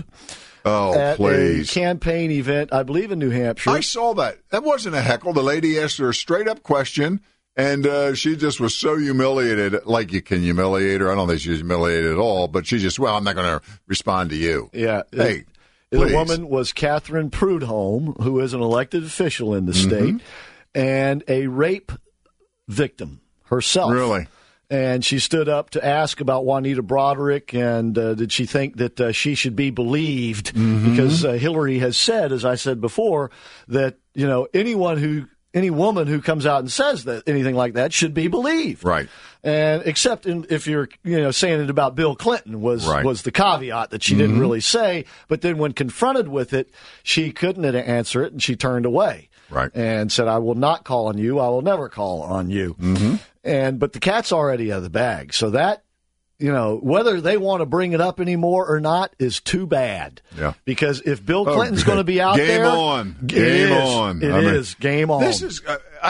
At a campaign event, I believe in New Hampshire. I saw that. That wasn't a heckle. The lady asked her a straight-up question, and she just was so humiliated. Like, you can humiliate her. I don't think she was humiliated at all, but she just, I'm not going to respond to you. Yeah. Hey. The woman was Catherine Prudhomme, who is an elected official in the state, and a rape victim herself. Really? And she stood up to ask about Juanita Broderick, and did she think that she should be believed? Because Hillary has said, as I said before, that any woman who comes out and says that anything like that should be believed. Right. And except if you're saying it about Bill Clinton was the caveat that she didn't really say, but then when confronted with it, she couldn't answer it, and she turned away. Right. And said, "I will not call on you. I will never call on you." But the cat's already out of the bag. So that, whether they want to bring it up anymore or not is too bad. Yeah. Because if Bill Clinton's going to be out there, game on. It is game on. This is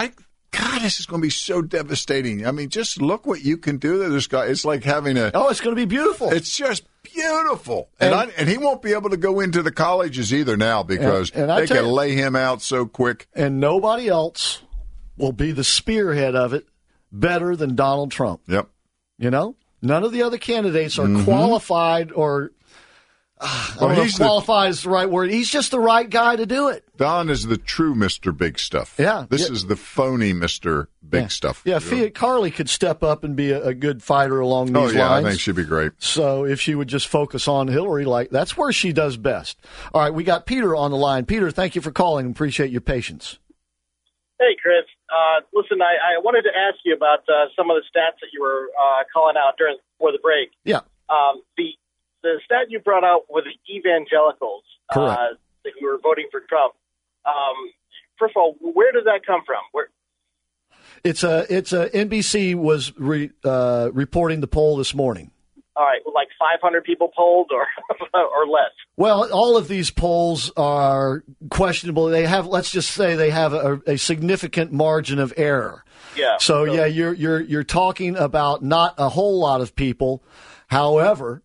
this is going to be so devastating. I mean, just look what you can do to this guy. It's like having it's going to be beautiful. It's just beautiful. And he won't be able to go into the colleges either now, because they can lay him out so quick. And nobody else will be the spearhead of it better than Donald Trump. Yep. None of the other candidates are qualified or qualified is the right word. He's just the right guy to do it. Don is the true Mr. Big Stuff. Yeah. This is the phony Mr. Big Stuff. Yeah, Fiat Carly could step up and be a good fighter along these lines. I think she'd be great. So if she would just focus on Hillary, that's where she does best. All right, we got Peter on the line. Peter, thank you for calling. Appreciate your patience. Hey, Chris. Listen, I wanted to ask you about some of the stats that you were calling out before the break. Yeah. The stat you brought out with the evangelicals who were voting for Trump. First of all, where did that come from? It's NBC was reporting the poll this morning. All right, like 500 people polled or less. Well, all of these polls are questionable. Let's just say they have a significant margin of error. Yeah. So you're talking about not a whole lot of people. However,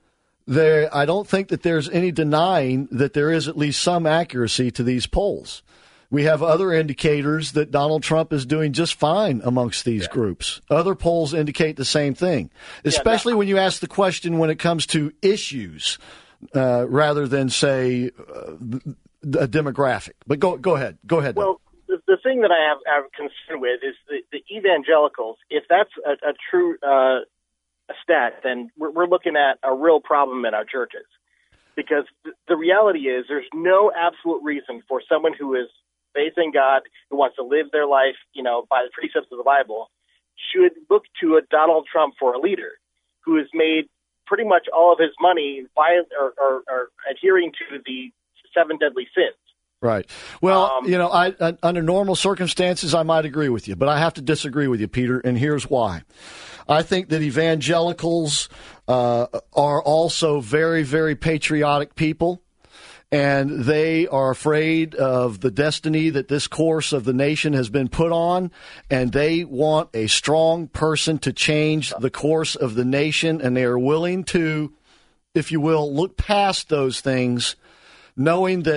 I don't think that there's any denying that there is at least some accuracy to these polls. We have other indicators that Donald Trump is doing just fine amongst these groups. Other polls indicate the same thing, especially when you ask the question when it comes to issues rather than, say, a demographic. But go ahead. Go ahead. Well, the thing that I have concern with is the evangelicals. If that's a true stat, then we're looking at a real problem in our churches. Because the reality is there's no absolute reason for someone who is faith in God, who wants to live their life, by the precepts of the Bible, should look to a Donald Trump for a leader who has made pretty much all of his money by or adhering to the 7 deadly sins. Right. Well, under normal circumstances, I might agree with you, but I have to disagree with you, Peter, and here's why. I think that evangelicals are also very, very patriotic people, and they are afraid of the destiny that this course of the nation has been put on, and they want a strong person to change the course of the nation, and they are willing to, if you will, look past those things, knowing that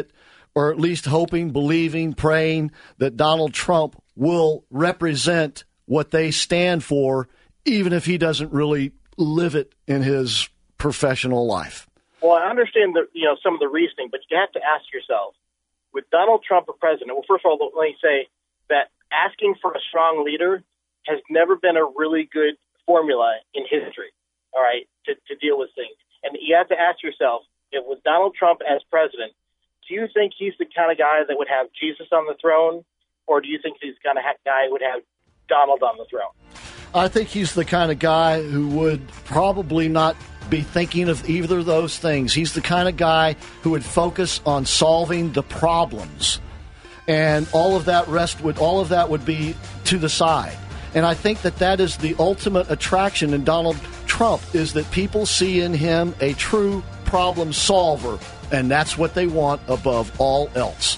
or at least hoping, believing, praying that Donald Trump will represent what they stand for, even if he doesn't really live it in his professional life. Well, I understand some of the reasoning, but you have to ask yourself, with Donald Trump a president, well, first of all, let me say that asking for a strong leader has never been a really good formula in history, all right, to deal with things. And you have to ask yourself, if with Donald Trump as president, do you think he's the kind of guy that would have Jesus on the throne, or do you think he's the kind of guy who would have Donald on the throne? I think he's the kind of guy who would probably not be thinking of either of those things. He's the kind of guy who would focus on solving the problems, and all of that would be to the side. And I think that is the ultimate attraction in Donald Trump, is that people see in him a true problem solver, and that's what they want above all else.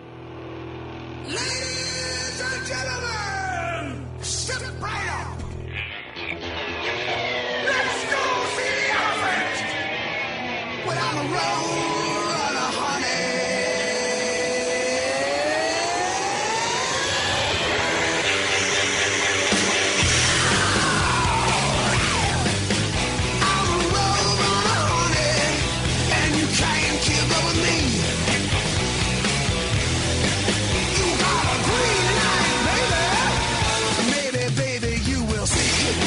Ladies and gentlemen, step right up. Let's go see the elephant without a road, honey. I'm a road, honey, and you can't keep up with me. You got a green light, baby. Maybe, baby, you will see.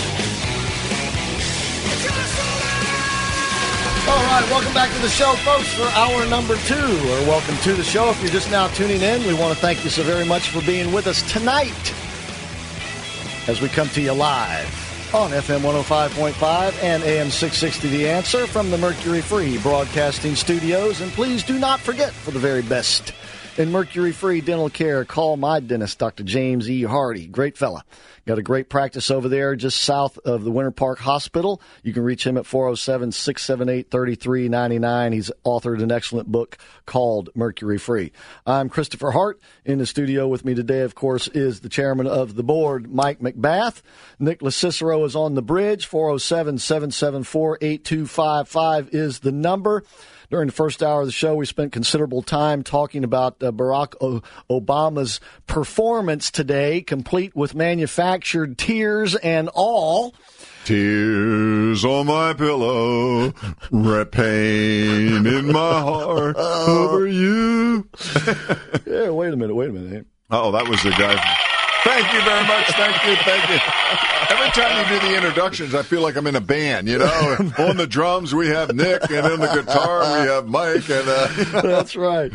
All right, welcome back to the show, folks, for hour number 2, or welcome to the show. If you're just now tuning in, we want to thank you so very much for being with us tonight as we come to you live on FM 105.5 and AM 660 The Answer from the Mercury Free Broadcasting Studios. And please do not forget, for the very best in Mercury Free dental care, call my dentist, Dr. James E. Hardy. Great fella. Got a great practice over there just south of the Winter Park Hospital. You can reach him at 407-678-3399. He's authored an excellent book called Mercury Free. I'm Christopher Hart. In the studio with me today, of course, is the chairman of the board, Mike McBath. Nicholas Cicero is on the bridge. 407-774-8255 is the number. During the first hour of the show, we spent considerable time talking about Barack Obama's performance today, complete with manufactured tears and all. Tears on my pillow, red pain in my heart over you. Yeah, wait a minute. Oh, that was the guy. Thank you very much. Thank you. Every time you do the introductions, I feel like I'm in a band, you know. On the drums, we have Nick, and on the guitar, we have Mike. And That's right.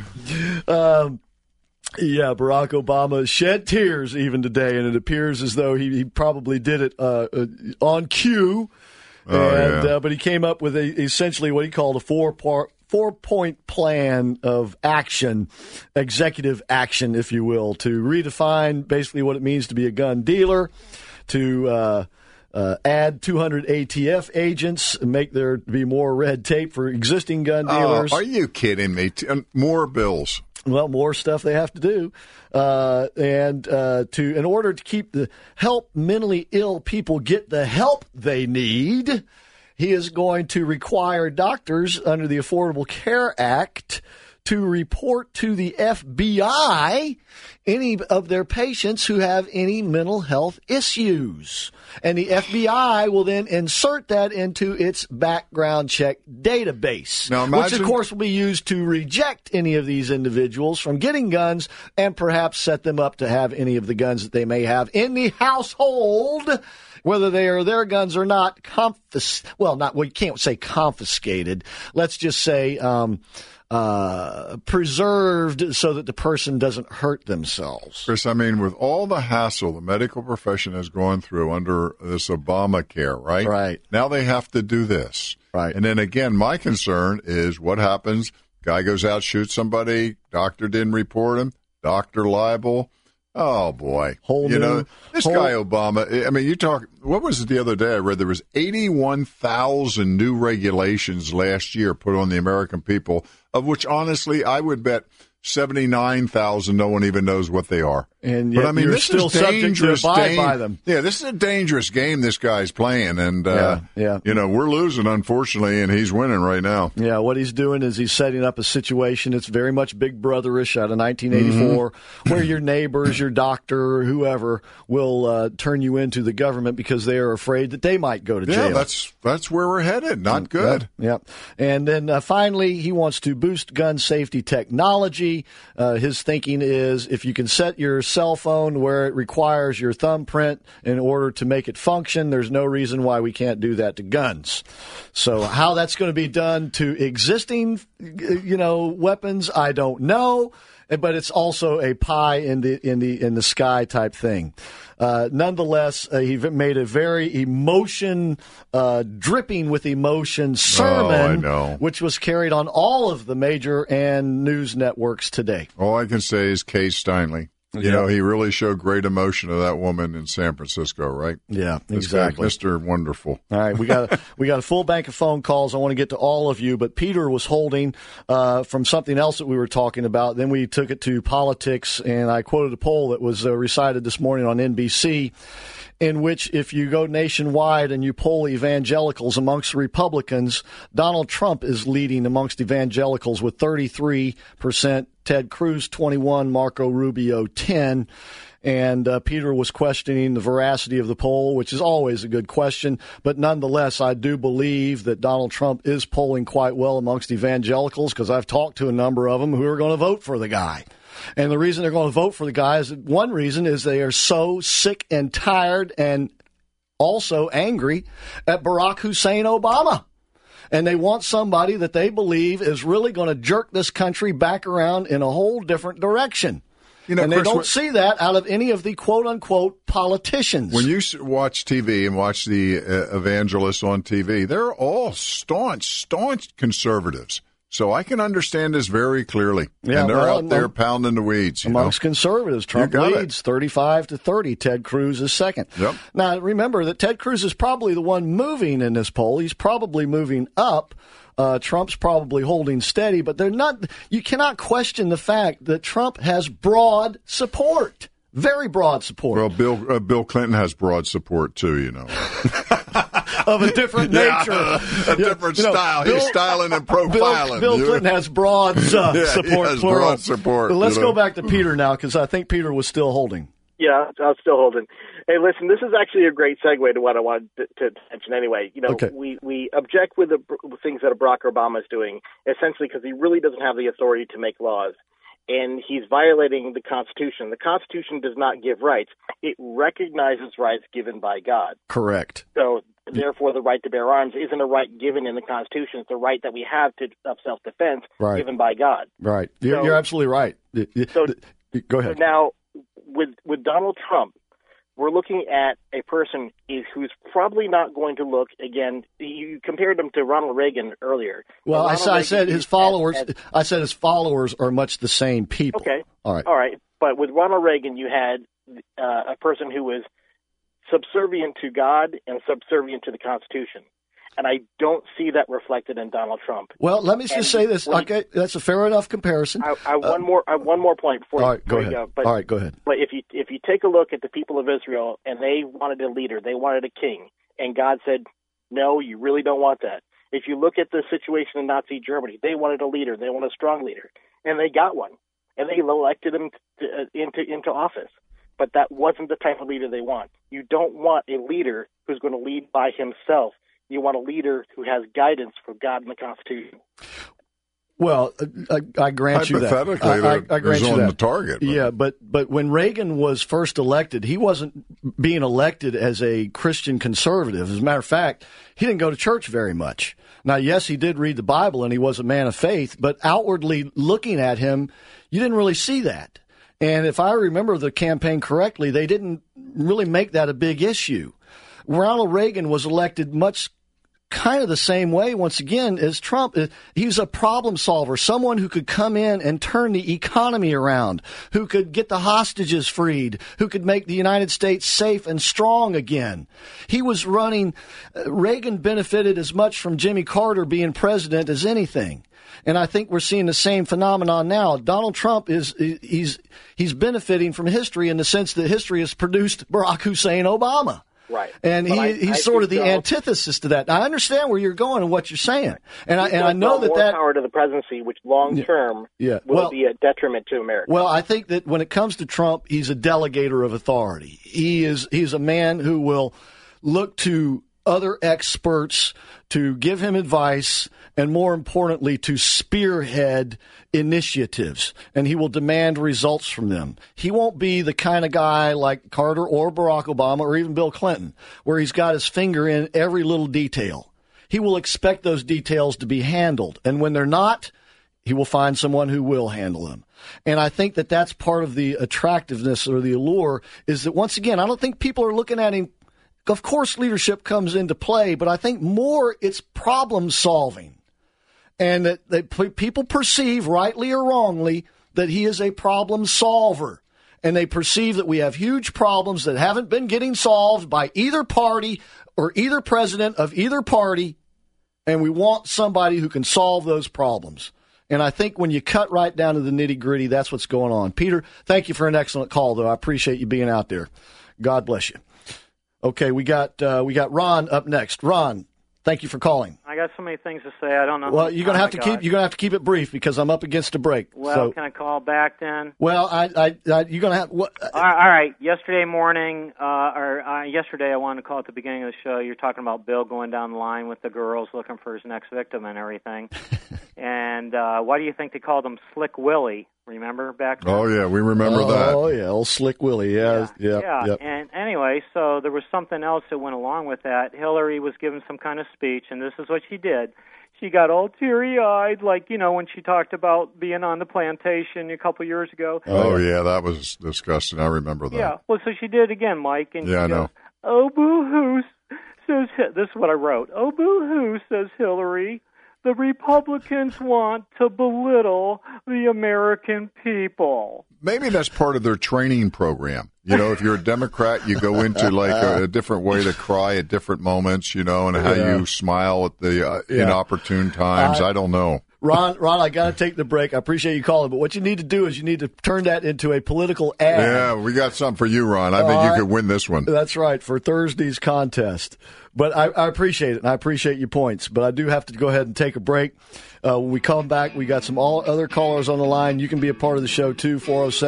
Yeah, Barack Obama shed tears even today, and it appears as though he probably did it on cue. But he came up with essentially what he called a four-point plan of action, executive action, if you will, to redefine basically what it means to be a gun dealer, to add 200 ATF agents, make there be more red tape for existing gun dealers. Are you kidding me? More bills. Well, more stuff they have to do. In order to help mentally ill people get the help they need, he is going to require doctors under the Affordable Care Act to report to the FBI any of their patients who have any mental health issues. And the FBI will then insert that into its background check database, which, of course, will be used to reject any of these individuals from getting guns and perhaps set them up to have any of the guns that they may have in the household, whether they are their guns or not. We can't say confiscated. Let's just say preserved so that the person doesn't hurt themselves. Chris, I mean, with all the hassle the medical profession has gone through under this Obamacare, right? Right. Now they have to do this. Right. And then again, my concern is what happens. Guy goes out, shoots somebody, doctor didn't report him, doctor liable. Oh, boy. Guy Obama, I mean, what was it the other day? I read there was 81,000 new regulations last year put on the American people, of which, honestly, I would bet 79,000 no one even knows what they are. And yet but, you're still subject to abide by them. Yeah, this is a dangerous game this guy's playing, and we're losing, unfortunately, and he's winning right now. Yeah, what he's doing is he's setting up a situation that's very much Big Brother-ish out of 1984, where your neighbors, your doctor, whoever will turn you into the government because they are afraid that they might go to jail. Yeah, that's where we're headed. Not good. Yeah. And then finally, he wants to boost gun safety technology. His thinking is if you can set your cell phone where it requires your thumbprint in order to make it function, there's no reason why we can't do that to guns. So how that's going to be done to existing, weapons, I don't know. But it's also a pie in the sky type thing. Nonetheless, he made a very dripping with emotion sermon, which was carried on all of the major and news networks today. All I can say is Kay Steinle. He really showed great emotion to that woman in San Francisco, right? Yeah, exactly. Mr. Wonderful. All right, we got a full bank of phone calls. I want to get to all of you, but Peter was holding from something else that we were talking about. Then we took it to politics, and I quoted a poll that was recited this morning on NBC, in which if you go nationwide and you poll evangelicals amongst Republicans, Donald Trump is leading amongst evangelicals with 33%, Ted Cruz 21%, Marco Rubio 10%. And Peter was questioning the veracity of the poll, which is always a good question. But nonetheless, I do believe that Donald Trump is polling quite well amongst evangelicals because I've talked to a number of them who are going to vote for the guy. And the reason they're going to vote for the guy is one reason is they are so sick and tired and also angry at Barack Hussein Obama. And they want somebody that they believe is really going to jerk this country back around in a whole different direction. And they don't see that out of any of the quote-unquote politicians. When you watch TV and watch the evangelists on TV, they're all staunch conservatives. So I can understand this very clearly. Yeah, and they're out there pounding the weeds. Amongst conservatives, Trump leads 35-30. Ted Cruz is second. Yep. Now, remember that Ted Cruz is probably the one moving in this poll. He's probably moving up. Trump's probably holding steady, but they're not. You cannot question the fact that Trump has broad support. Very broad support. Well, Bill Clinton has broad support, too, Of a different nature. A different style. He's styling and profiling. Bill Clinton has broad support, he has plural. Broad support. But let's go back to Peter now, because I think Peter was still holding. Yeah, I was still holding. Hey, listen, this is actually a great segue to what I wanted to mention anyway. Okay. We object with the things that Barack Obama is doing, essentially because he really doesn't have the authority to make laws. And he's violating the Constitution. The Constitution does not give rights. It recognizes rights given by God. Correct. So, therefore, the right to bear arms isn't a right given in the Constitution. It's a right that we have of self-defense given by God. Right. You're absolutely right. So, go ahead. So now, with Donald Trump, we're looking at a person who's probably not going to look, again, you compared him to Ronald Reagan earlier. Well, I said his followers. I said his followers are much the same people. Okay. All right. But with Ronald Reagan, you had a person who was subservient to God and subservient to the Constitution. And I don't see that reflected in Donald Trump. Well, let me just say this. Okay, that's a fair enough comparison. I have one more point before all right, you go ahead. go. All right, go ahead. But if you take a look at the people of Israel, and they wanted a leader, they wanted a king, and God said, no, you really don't want that. If you look at the situation in Nazi Germany, they wanted a leader, they wanted a strong leader, and they got one, and they elected him into office. But that wasn't the type of leader they want. You don't want a leader who's going to lead by himself. You want a leader who has guidance from God and the Constitution. Well, I grant you that. Hypothetically, I grant you on that. the target. But. Yeah, but when Reagan was first elected, he wasn't being elected as a Christian conservative. As a matter of fact, he didn't go to church very much. Now, yes, he did read the Bible and he was a man of faith, but outwardly looking at him, you didn't really see that. And if I remember the campaign correctly, they didn't really make that a big issue. Ronald Reagan was elected much kind of the same way, once again, as Trump. He was a problem solver, someone who could come in and turn the economy around, who could get the hostages freed, who could make the United States safe and strong again. He was running. Reagan benefited as much from Jimmy Carter being president as anything. And I think we're seeing the same phenomenon now. Donald Trump he's benefiting from history in the sense that history has produced Barack Hussein Obama. Right. And he's sort of the antithesis to that. I understand where you're going and what you're saying. And I know that more power to the presidency, which long term will be a detriment to America. Well, I think that when it comes to Trump, he's a delegator of authority. He's a man who will look to other experts to give him advice and, more importantly, to spearhead initiatives, and he will demand results from them. He won't be the kind of guy like Carter or Barack Obama or even Bill Clinton, where he's got his finger in every little detail. He will expect those details to be handled, and when they're not, he will find someone who will handle them. And I think that that's part of the attractiveness or the allure, is that, once again, I don't think people are looking at him. Of course, leadership comes into play, but I think more it's problem solving. And that people perceive, rightly or wrongly, that he is a problem solver. And they perceive that we have huge problems that haven't been getting solved by either party or either president of either party. And we want somebody who can solve those problems. And I think when you cut right down to the nitty-gritty, that's what's going on. Peter, thank you for an excellent call, though. I appreciate you being out there. God bless you. Okay, we got Ron up next. Ron, thank you for calling. I got so many things to say. I don't know. Well, you're gonna have to keep it brief because I'm up against a break. Well, can I call back then? Well, you're gonna have. What? All right. Yesterday morning, yesterday I wanted to call at the beginning of the show. You're talking about Bill going down the line with the girls looking for his next victim and everything. And why do you think they called him Slick Willie? Remember back then? Oh, yeah, we remember that. Oh, yeah, old Slick Willie, yeah. And anyway, so there was something else that went along with that. Hillary was giving some kind of speech, and this is what she did. She got all teary-eyed, like, when she talked about being on the plantation a couple years ago. Oh, yeah, that was disgusting. I remember that. Yeah, well, so she did it again, Mike. And yeah, she goes, oh, boo-hoo, this is what I wrote. Oh, boo-hoo, says Hillary. The Republicans want to belittle the American people. Maybe that's part of their training program. If you're a Democrat, you go into like a different way to cry at different moments, and how you smile at the inopportune times. I don't know. Ron, I got to take the break. I appreciate you calling, but what you need to do is you need to turn that into a political ad. Yeah, we got something for you, Ron. I think you could win this one. That's right, for Thursday's contest. But I appreciate it, and I appreciate your points. But I do have to go ahead and take a break. When we come back, we got some other callers on the line. You can be a part of the show, too,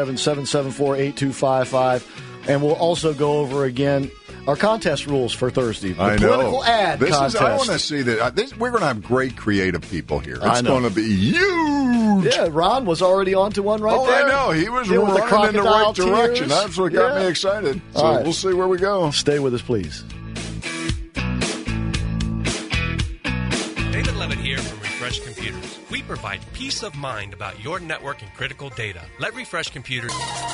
407-774-8255. And we'll also go over again our contest rules for Thursday. The political ad contest. I want to see that. We're going to have great creative people here. It's going to be huge. Yeah, Ron was already on to one right there. Oh, I know. He was running in the right direction. That's what got me excited. So we'll see where we go. Stay with us, please. David Levitt here from Refresh Computers. We provide peace of mind about your network and critical data. Let Refresh Computers...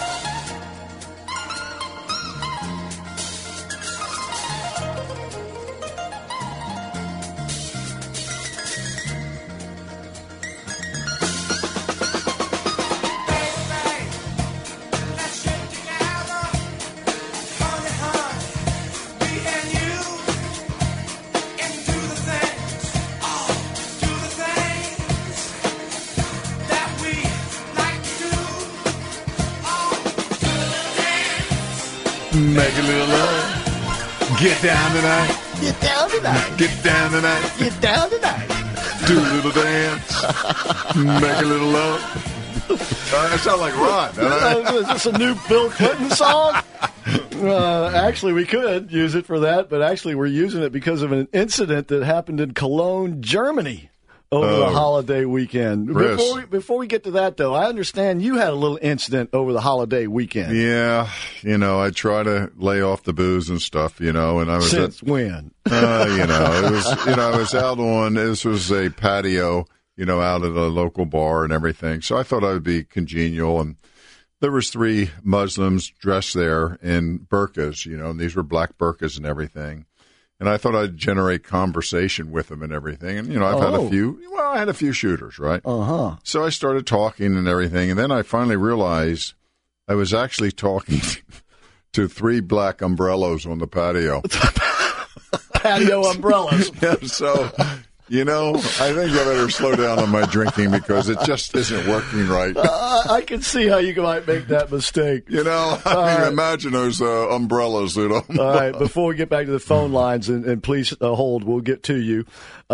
Make a little love. Get down tonight. Get down tonight. Get down tonight. Get down tonight. Do a little dance. Make a little love. That sounds like Ron. Is this a new Bill Clinton song? Actually, we could use it for that, but actually we're using it because of an incident that happened in Cologne, Germany over the holiday weekend. Before we get to that, though, I understand you had a little incident over the holiday weekend. Yeah, I try to lay off the booze and stuff, and I was when? It was, I was out on, this was a patio, out at a local bar and everything. So I thought I would be congenial, and there was 3 Muslims dressed there in burqas, and these were black burqas and everything. And I thought I'd generate conversation with them and everything. And, I've had a few, I had a few shooters, right? Uh-huh. So I started talking and everything. And then I finally realized I was actually talking to 3 black umbrellas on the patio. Patio umbrellas. Yeah, so You know, I think I better slow down on my drinking because it just isn't working right. I can see how you might make that mistake. You know, I mean, imagine those umbrellas. You know? All right, before we get back to the phone lines, and please hold, we'll get to you.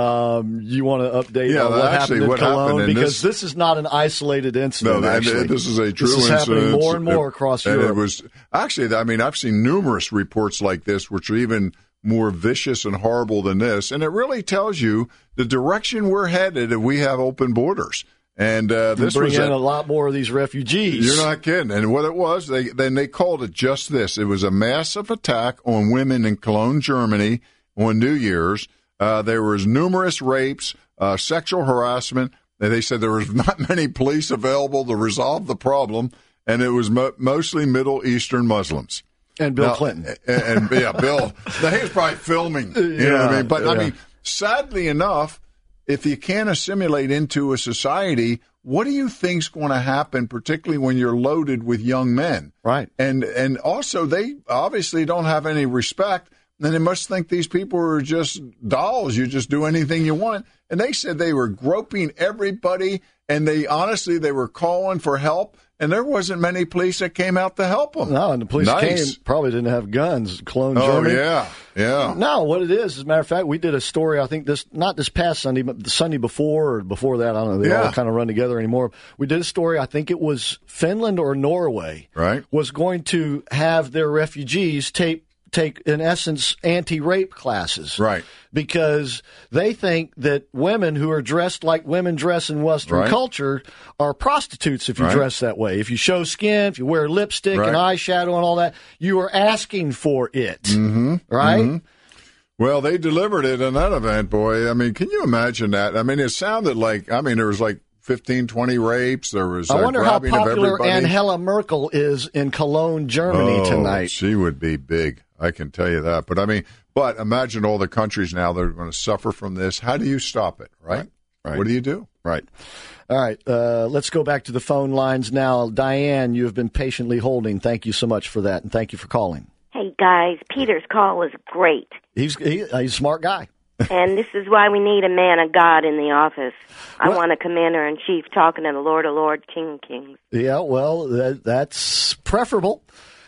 You want to update on what happened in Cologne? Because this is not an isolated incident, actually. This is a true incident. This is happening more and more across Europe. And it was, actually, I mean, I've seen numerous reports like this, which are even more vicious and horrible than this. And it really tells you the direction we're headed if we have open borders. And this bring was in a lot more of these refugees. You're not kidding. And what it was, they called it just this. It was a massive attack on women in Cologne, Germany on New Year's. There was numerous rapes, sexual harassment. And they said there was not many police available to resolve the problem. And it was mostly Middle Eastern Muslims. And Bill Clinton. And Bill. He was probably filming. You know what I mean? But, I mean, sadly enough, if you can't assimilate into a society, what do you think's going to happen, particularly when you're loaded with young men? Right. And also, they obviously don't have any respect. And they must think these people are just dolls. You just do anything you want. And they said they were groping everybody, and they were calling for help. And there wasn't many police that came out to help them. No, and the police came, probably didn't have guns. Cologne, Germany. Oh, yeah. No, what it is, as a matter of fact, we did a story, I think not this past Sunday, but the Sunday before or before that, I don't know, they all kind of run together anymore. We did a story, I think it was Finland or Norway, was going to have their refugees take, in essence, anti-rape classes. Right. Because they think that women who are dressed like women dress in Western culture are prostitutes if you dress that way. If you show skin, if you wear lipstick and eyeshadow and all that, you are asking for it. Mm-hmm. Right? Mm-hmm. Well, they delivered it in that event, boy. I mean, can you imagine that? I mean, it sounded like, there was like 15, 20 rapes. There was I wonder how grabbing of popular everybody. Angela Merkel is in Cologne, Germany tonight. She would be big. I can tell you that. But imagine all the countries now that are going to suffer from this. How do you stop it, right? What do you do? Right. All right. Let's go back to the phone lines now. Diane, you have been patiently holding. Thank you so much for that, and thank you for calling. Hey, guys. Peter's call was great. He's a smart guy. And this is why we need a man of God in the office. I want a commander-in-chief talking to the Lord of Lords, King of Kings. Yeah, well, that's preferable.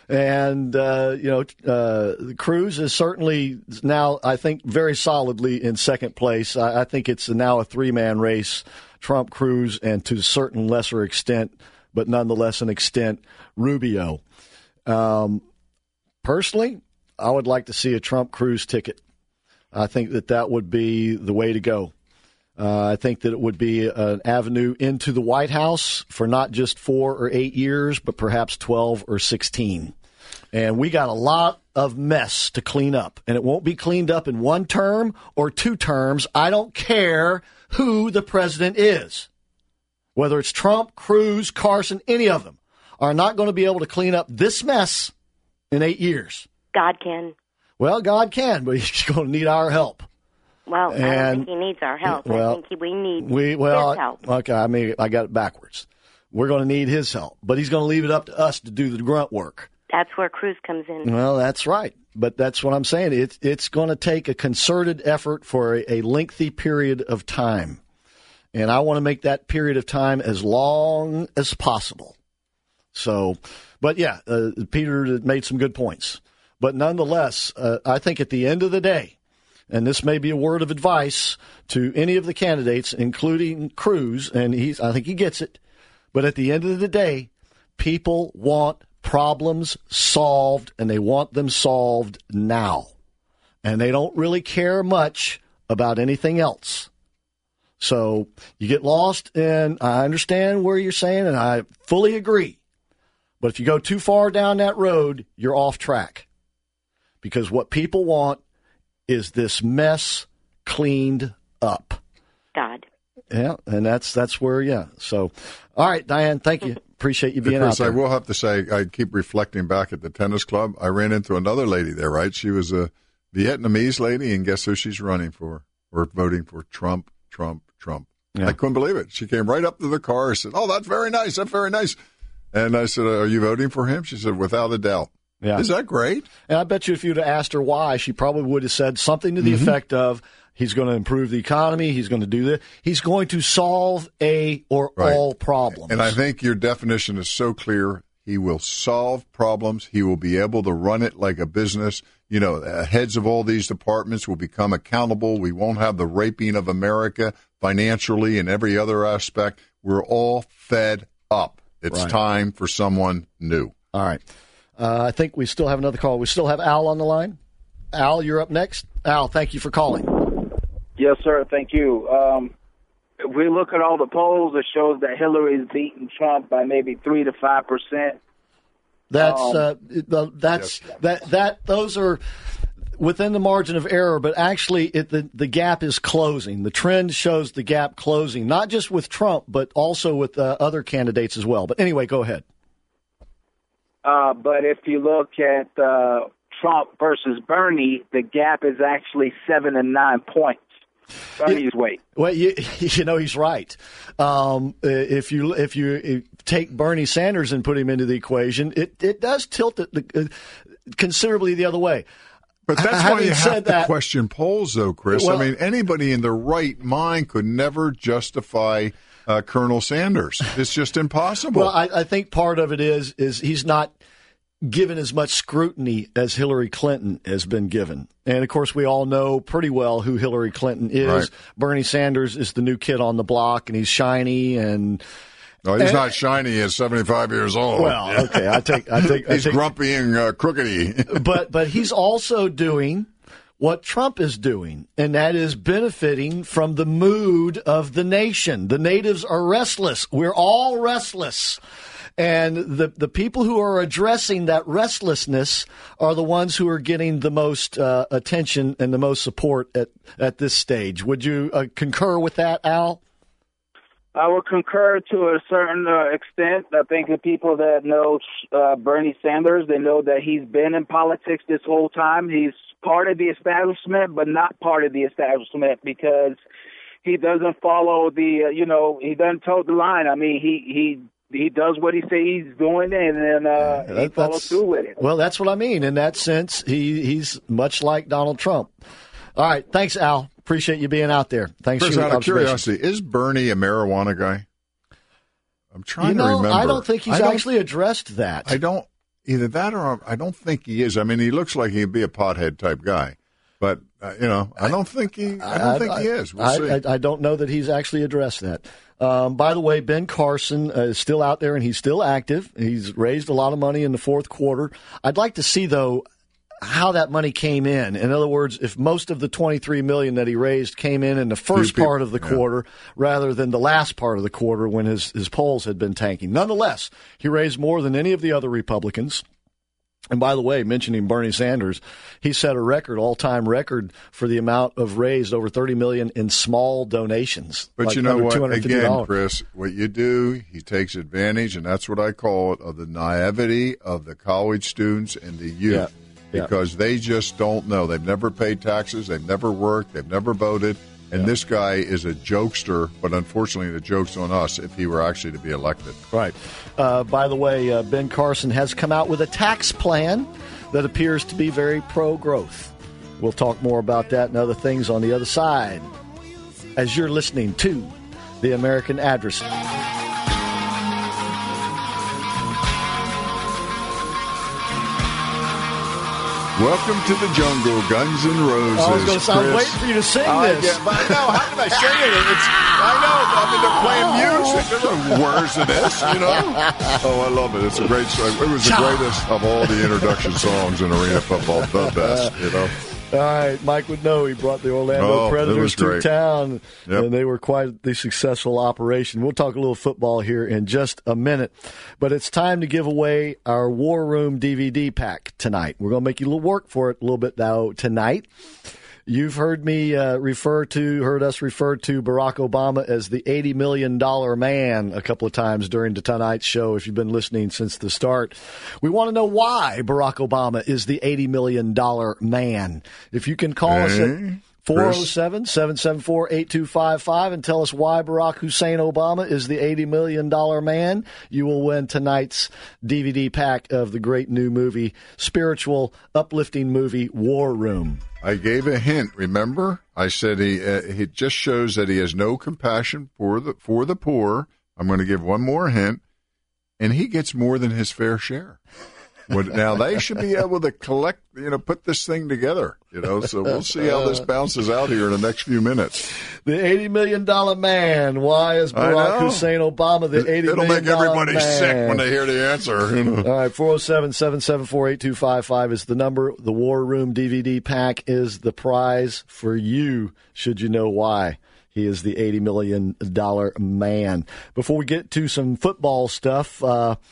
And, Cruz is certainly now, I think, very solidly in second place. I think it's now a three-man race, Trump, Cruz, and to a certain lesser extent, but nonetheless an extent, Rubio. Personally, I would like to see a Trump-Cruz ticket. I think that would be the way to go. I think that it would be an avenue into the White House for not just 4 or 8 years, but perhaps 12 or 16. And we got a lot of mess to clean up. And it won't be cleaned up in 1 term or 2 terms. I don't care who the president is. Whether it's Trump, Cruz, Carson, any of them are not going to be able to clean up this mess in 8 years. God can. Well, God can, but he's going to need our help. Well, I don't think he needs our help. I think we need his help. Okay, I got it backwards. We're going to need his help, but he's going to leave it up to us to do the grunt work. That's where Cruz comes in. Well, that's right. But that's what I'm saying. It's going to take a concerted effort for a lengthy period of time. And I want to make that period of time as long as possible. So, but yeah, Peter made some good points. But nonetheless, I think at the end of the day, and this may be a word of advice to any of the candidates, including Cruz, and I think he gets it. But at the end of the day, people want problems solved, and they want them solved now. And they don't really care much about anything else. So you get lost, and I understand where you're saying, and I fully agree. But if you go too far down that road, you're off track. Because what people want is this mess cleaned up. God. Yeah, and that's where, So, all right, Diane, thank you. Appreciate you being out there. I will have to say, I keep reflecting back at the tennis club. I ran into another lady there, right? She was a Vietnamese lady, and guess who she's running for or voting for? Trump. Yeah. I couldn't believe it. She came right up to the car and said, "Oh, that's very nice. That's very nice." And I said, "Are you voting for him?" She said, "Without a doubt." Yeah. Is that great? And I bet you if you'd have asked her why, she probably would have said something to the effect of, He's going to improve the economy. He's going to do this. He's going to solve all problems. And I think your definition is so clear. He will solve problems. He will be able to run it like a business. You know, heads of all these departments will become accountable. We won't have the raping of America financially and every other aspect. We're all fed up. It's time for someone new. All right. I think we still have another call. We still have Al on the line. Al, you're up next. Al, thank you for calling. Yes, sir. Thank you. If we look at all the polls, it shows that Hillary's beating Trump by maybe 3 to 5%. Those are within the margin of error, but actually the gap is closing. The trend shows the gap closing, not just with Trump, but also with other candidates as well. But anyway, go ahead. But if you look at Trump versus Bernie, the gap is actually 7 and 9 points. Bernie's weight. Well, you know he's right. If you take Bernie Sanders and put him into the equation, it does tilt it considerably the other way. But that's why you have to question polls, though, Chris. Well, I mean, anybody in their right mind could never justify Colonel Sanders. It's just impossible. Well, I think part of it is he's not given as much scrutiny as Hillary Clinton has been given. And, of course, we all know pretty well who Hillary Clinton is. Right. Bernie Sanders is the new kid on the block, and he's shiny and – no, he's not shiny. He's 75 years old. Well, okay, I take. He's grumpy and crookedy. but he's also doing what Trump is doing, and that is benefiting from the mood of the nation. The natives are restless. We're all restless. And the people who are addressing that restlessness are the ones who are getting the most attention and the most support at this stage. Would you concur with that, Al? I would concur to a certain extent. I think the people that know Bernie Sanders, they know that he's been in politics this whole time. He's part of the establishment, but not part of the establishment because he doesn't follow the, he doesn't toe the line. I mean, he does what he says he's doing, and then he follows through with it. Well, that's what I mean. In that sense, he's much like Donald Trump. All right. Thanks, Al. Appreciate you being out there. Thanks Chris, for your out of curiosity, is Bernie a marijuana guy? I'm trying to remember. I don't think he's actually addressed that. I don't either that or I don't think he is. I mean, he looks like he'd be a pothead type guy, but I don't think he. I don't think he is. We'll see. I don't know that he's actually addressed that. By the way, Ben Carson is still out there and he's still active. He's raised a lot of money in the fourth quarter. I'd like to see though how that money came in. In other words, if most of the $23 million that he raised came in the first part of the quarter rather than the last part of the quarter when his polls had been tanking. Nonetheless, he raised more than any of the other Republicans. And by the way, mentioning Bernie Sanders, he set a all-time record for the amount of raised, over $30 million in small donations. But like you know what? $250. Again, Chris, what you do, he takes advantage, and that's what I call it, of the naivety of the college students and the youth. Yeah. Because they just don't know. They've never paid taxes. They've never worked. They've never voted. And this guy is a jokester, but unfortunately the joke's on us if he were actually to be elected. Right. By the way, Ben Carson has come out with a tax plan that appears to be very pro-growth. We'll talk more about that and other things on the other side as you're listening to The American Address. Welcome to the jungle, Guns N' Roses. I was waiting for you to sing this. Yeah, but no, how can I sing it? I know. I mean, they're playing music. There's no words to this, Oh, I love it. It's a great song. It was the greatest of all the introduction songs in arena football. The best, All right, Mike would know he brought the Orlando Predators to town, and they were quite the successful operation. We'll talk a little football here in just a minute, but it's time to give away our War Room DVD pack tonight. We're going to make you work for it a little bit now tonight. You've heard me heard us refer to Barack Obama as the $80 million man a couple of times during tonight's show, if you've been listening since the start. We want to know why Barack Obama is the $80 million man. If you can call us at 407-774-8255 and tell us why Barack Hussein Obama is the $80 million man. You will win tonight's DVD pack of the great new movie, spiritual, uplifting movie, War Room. I gave a hint, remember? I said he just shows that he has no compassion for the poor. I'm going to give one more hint, and he gets more than his fair share. Now, they should be able to put this thing together, so we'll see how this bounces out here in the next few minutes. The $80 million man. Why is Barack Hussein Obama the $80 million man? It'll make everybody sick when they hear the answer. All right, 407-774-8255 is the number. The War Room DVD pack is the prize for you, should you know why. He is the $80 million man. Before we get to some football stuff,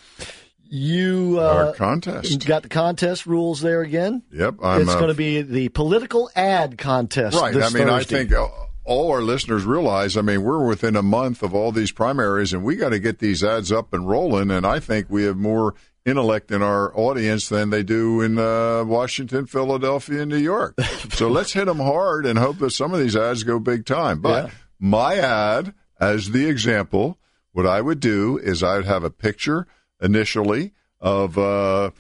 our contest. Got the contest rules there again? Yep. It's going to be the political ad contest. Right. This Thursday. I think all our listeners realize, we're within a month of all these primaries, and we got to get these ads up and rolling, and I think we have more intellect in our audience than they do in Washington, Philadelphia, and New York. So let's hit them hard and hope that some of these ads go big time. But my ad, as the example, what I would do is I would have a picture initially of, Bill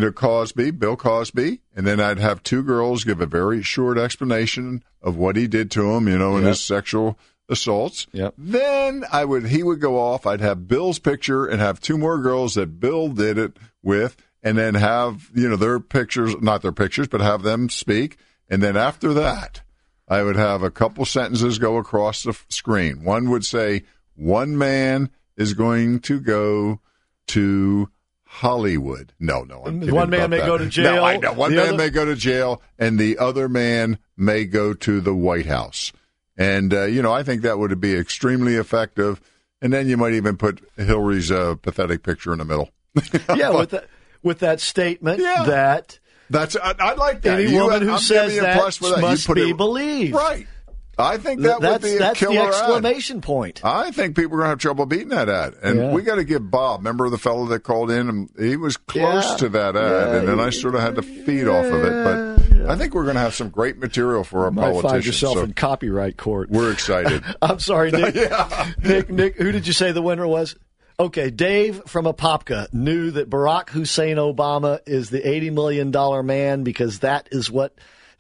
Cosby, and then I'd have two girls give a very short explanation of what he did to him, in his sexual assaults. Yep. Then he would go off. I'd have Bill's picture and have two more girls that Bill did it with, and then have, their pictures, not their pictures, but have them speak. And then after that, I would have a couple sentences go across the screen. One would say, one man is going to go to Hollywood. No, I'm kidding. One man may go to jail. No, I know. One man may go to jail, and the other man may go to the White House. And, I think that would be extremely effective. And then you might even put Hillary's pathetic picture in the middle. with that statement that... I like that. Any woman who says that must be believed. Right. I think that would be a killer That's the exclamation point. I think people are going to have trouble beating that ad. And we got to give Bob, remember the fellow that called in? And he was close to that ad, and then I sort of had to feed off of it. But I think we're going to have some great material for our politicians. You might find yourself in copyright court. We're excited. I'm sorry, Nick. Nick, who did you say the winner was? Okay, Dave from Apopka knew that Barack Hussein Obama is the $80 million man because that is what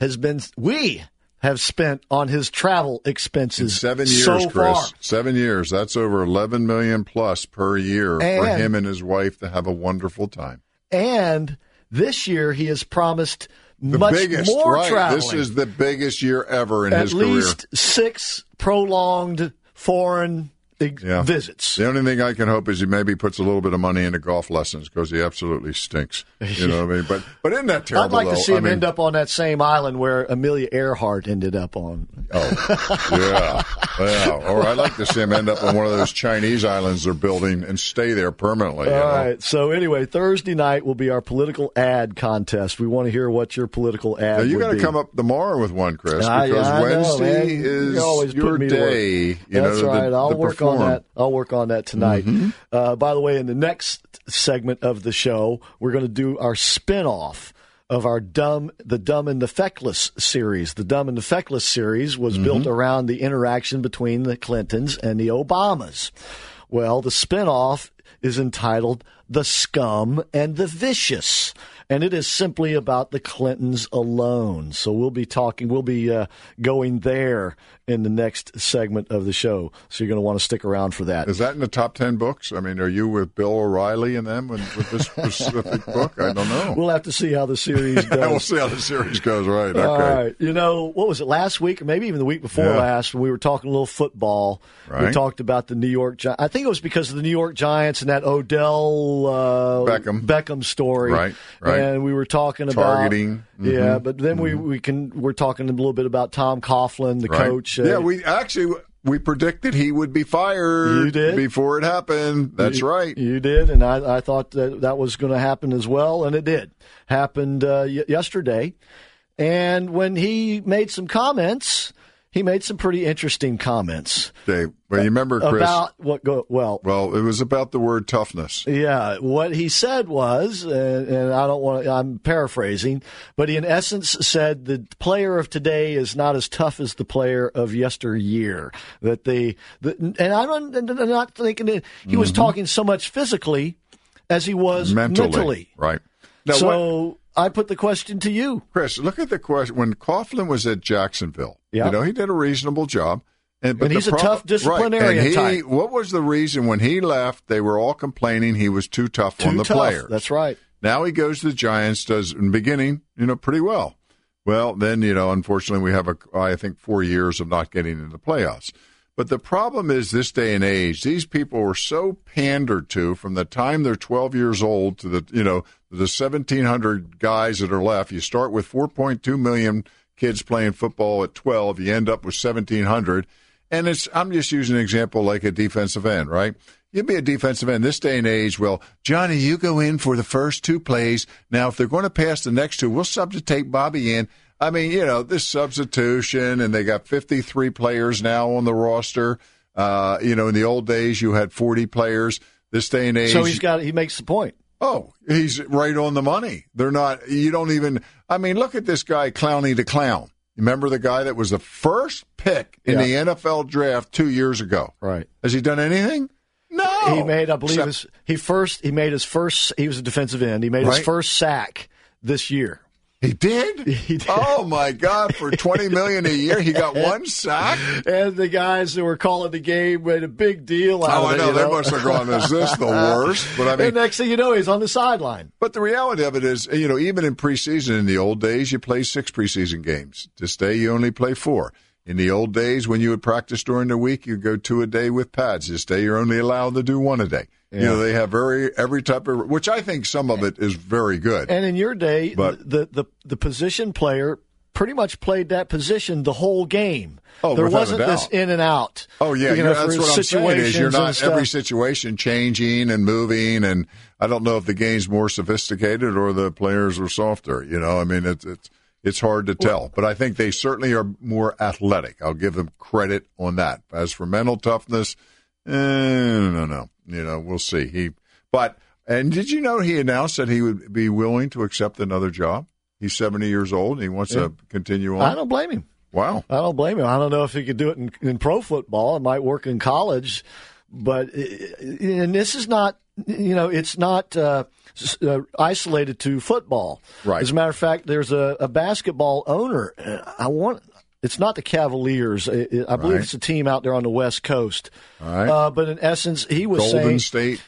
we have spent on his travel expenses 7 years, so far. Chris. 7 years. That's over $11 million plus per year for him and his wife to have a wonderful time. And this year he has promised much more traveling. This is the biggest year ever in his career. At least 6 prolonged foreign visits. The only thing I can hope is he maybe puts a little bit of money into golf lessons because he absolutely stinks. You know what I mean? But isn't that terrible? I'd like to see him end up on that same island where Amelia Earhart ended up on. Oh, yeah. Or I'd like to see him end up on one of those Chinese islands they're building and stay there permanently. All right. So anyway, Thursday night will be our political ad contest. We want to hear what your political ad would be. You got to come up tomorrow with one, Chris, because Wednesday is your day. That's right. I'll work on that. I'll work on that tonight. Mm-hmm. By the way, in the next segment of the show, we're going to do our spinoff of the Dumb and the Feckless series. The Dumb and the Feckless series was built around the interaction between the Clintons and the Obamas. Well, the spinoff is entitled The Scum and the Vicious, and it is simply about the Clintons alone. So we'll be going there in the next segment of the show. So you're going to want to stick around for that. Is that in the top 10 books? I mean, are you with Bill O'Reilly and them with this specific book? I don't know. We'll have to see how the series goes. We'll see how the series goes, right. Okay. All right. What was it, last week, or maybe even the week before last, when we were talking a little football. Right. We talked about the New York Giants. I think it was because of the New York Giants and that Odell Beckham story. Right. And we were talking about targeting. Yeah, but then we're talking a little bit about Tom Coughlin, the coach. We predicted he would be fired. You did? Before it happened. That's right. You did, and I thought that was going to happen as well, and it did. Happened yesterday. And when he made some comments, he made some pretty interesting comments. Okay, well, you remember, Chris? About what? Well, it was about the word toughness. Yeah, what he said was, and I don't want. I'm paraphrasing, but he in essence said the player of today is not as tough as the player of yesteryear. And I'm not thinking that he was talking so much physically as he was mentally. Right. Now, so I put the question to you, Chris. Look at the question when Coughlin was at Jacksonville. Yeah. He did a reasonable job. But he's a tough disciplinarian type. What was the reason when he left? They were all complaining he was too tough on the players. That's right. Now he goes to the Giants, does in the beginning, pretty well. Well, then, unfortunately, we have I think 4 years of not getting into the playoffs. But the problem is this day and age, these people were so pandered to from the time they're 12 years old to the 1,700 guys that are left. You start with 4.2 million kids playing football at 12. You end up with 1,700. And I'm just using an example like a defensive end, right? You'd be a defensive end this day and age. Well, Johnny, you go in for the first 2 plays. Now, if they're going to pass the next 2, we'll substitute Bobby in. I mean, this substitution, and they got 53 players now on the roster. In the old days, you had 40 players. This day and age. So he makes the point. Oh, he's right on the money. They're not, look at this guy, Clowney the Clown. Remember the guy that was the first pick in the NFL draft 2 years ago? Right. Has he done anything? No. He made, I believe, he was a defensive end. He made his first sack this year. He did? He did. Oh, my God. For $20 million a year, he got 1 sack? And the guys that were calling the game made a big deal out of it. I know. They must have gone, is this the worst? But and next thing you know, he's on the sideline. But the reality of it is, even in preseason, in the old days, you play 6 preseason games. This day, you only play 4. In the old days, when you would practice during the week, you'd go 2 a day with pads. This day, you're only allowed to do 1 a day. Yeah. They have every type of, which I think some of it is very good. And in your day, the position player pretty much played that position the whole game. Oh, there wasn't this in and out. Oh, yeah. That's what I'm saying is you're not every situation changing and moving. And I don't know if the game's more sophisticated or the players are softer. It's hard to tell. But I think they certainly are more athletic. I'll give them credit on that. As for mental toughness, no. We'll see. And did you know he announced that he would be willing to accept another job? He's 70 years old and he wants to continue on. I don't blame him. Wow. I don't blame him. I don't know if he could do it in pro football. It might work in college. But and this is not, it's not isolated to football. Right. As a matter of fact, there's a basketball owner. It's not the Cavaliers. I believe it's a team out there on the West Coast. All right. But in essence, he was saying Golden State.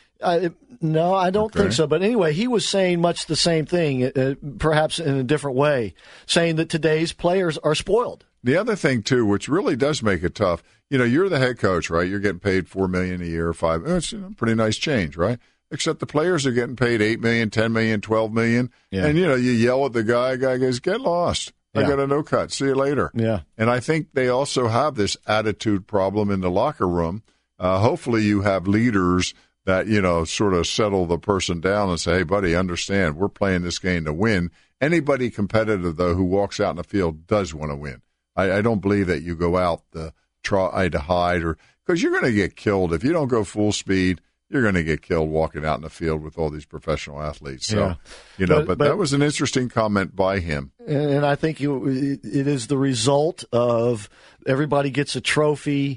No, I don't think so. But anyway, he was saying much the same thing, perhaps in a different way, saying that today's players are spoiled. The other thing, too, which really does make it tough, you're the head coach, right? You're getting paid $4 million a year, $5 million. It's a pretty nice change, right? Except the players are getting paid $8 million, $10 million, $12 million. Yeah. And, you yell at the guy goes, get lost. I got a no cut. See you later. Yeah. And I think they also have this attitude problem in the locker room. Hopefully you have leaders that, sort of settle the person down and say, hey, buddy, understand, we're playing this game to win. Anybody competitive, though, who walks out in the field does want to win. I don't believe that you go out to try to hide because you're going to get killed. If you don't go full speed, you're going to get killed walking out in the field with all these professional athletes. So, but that was an interesting comment by him. And I think it is the result of everybody gets a trophy,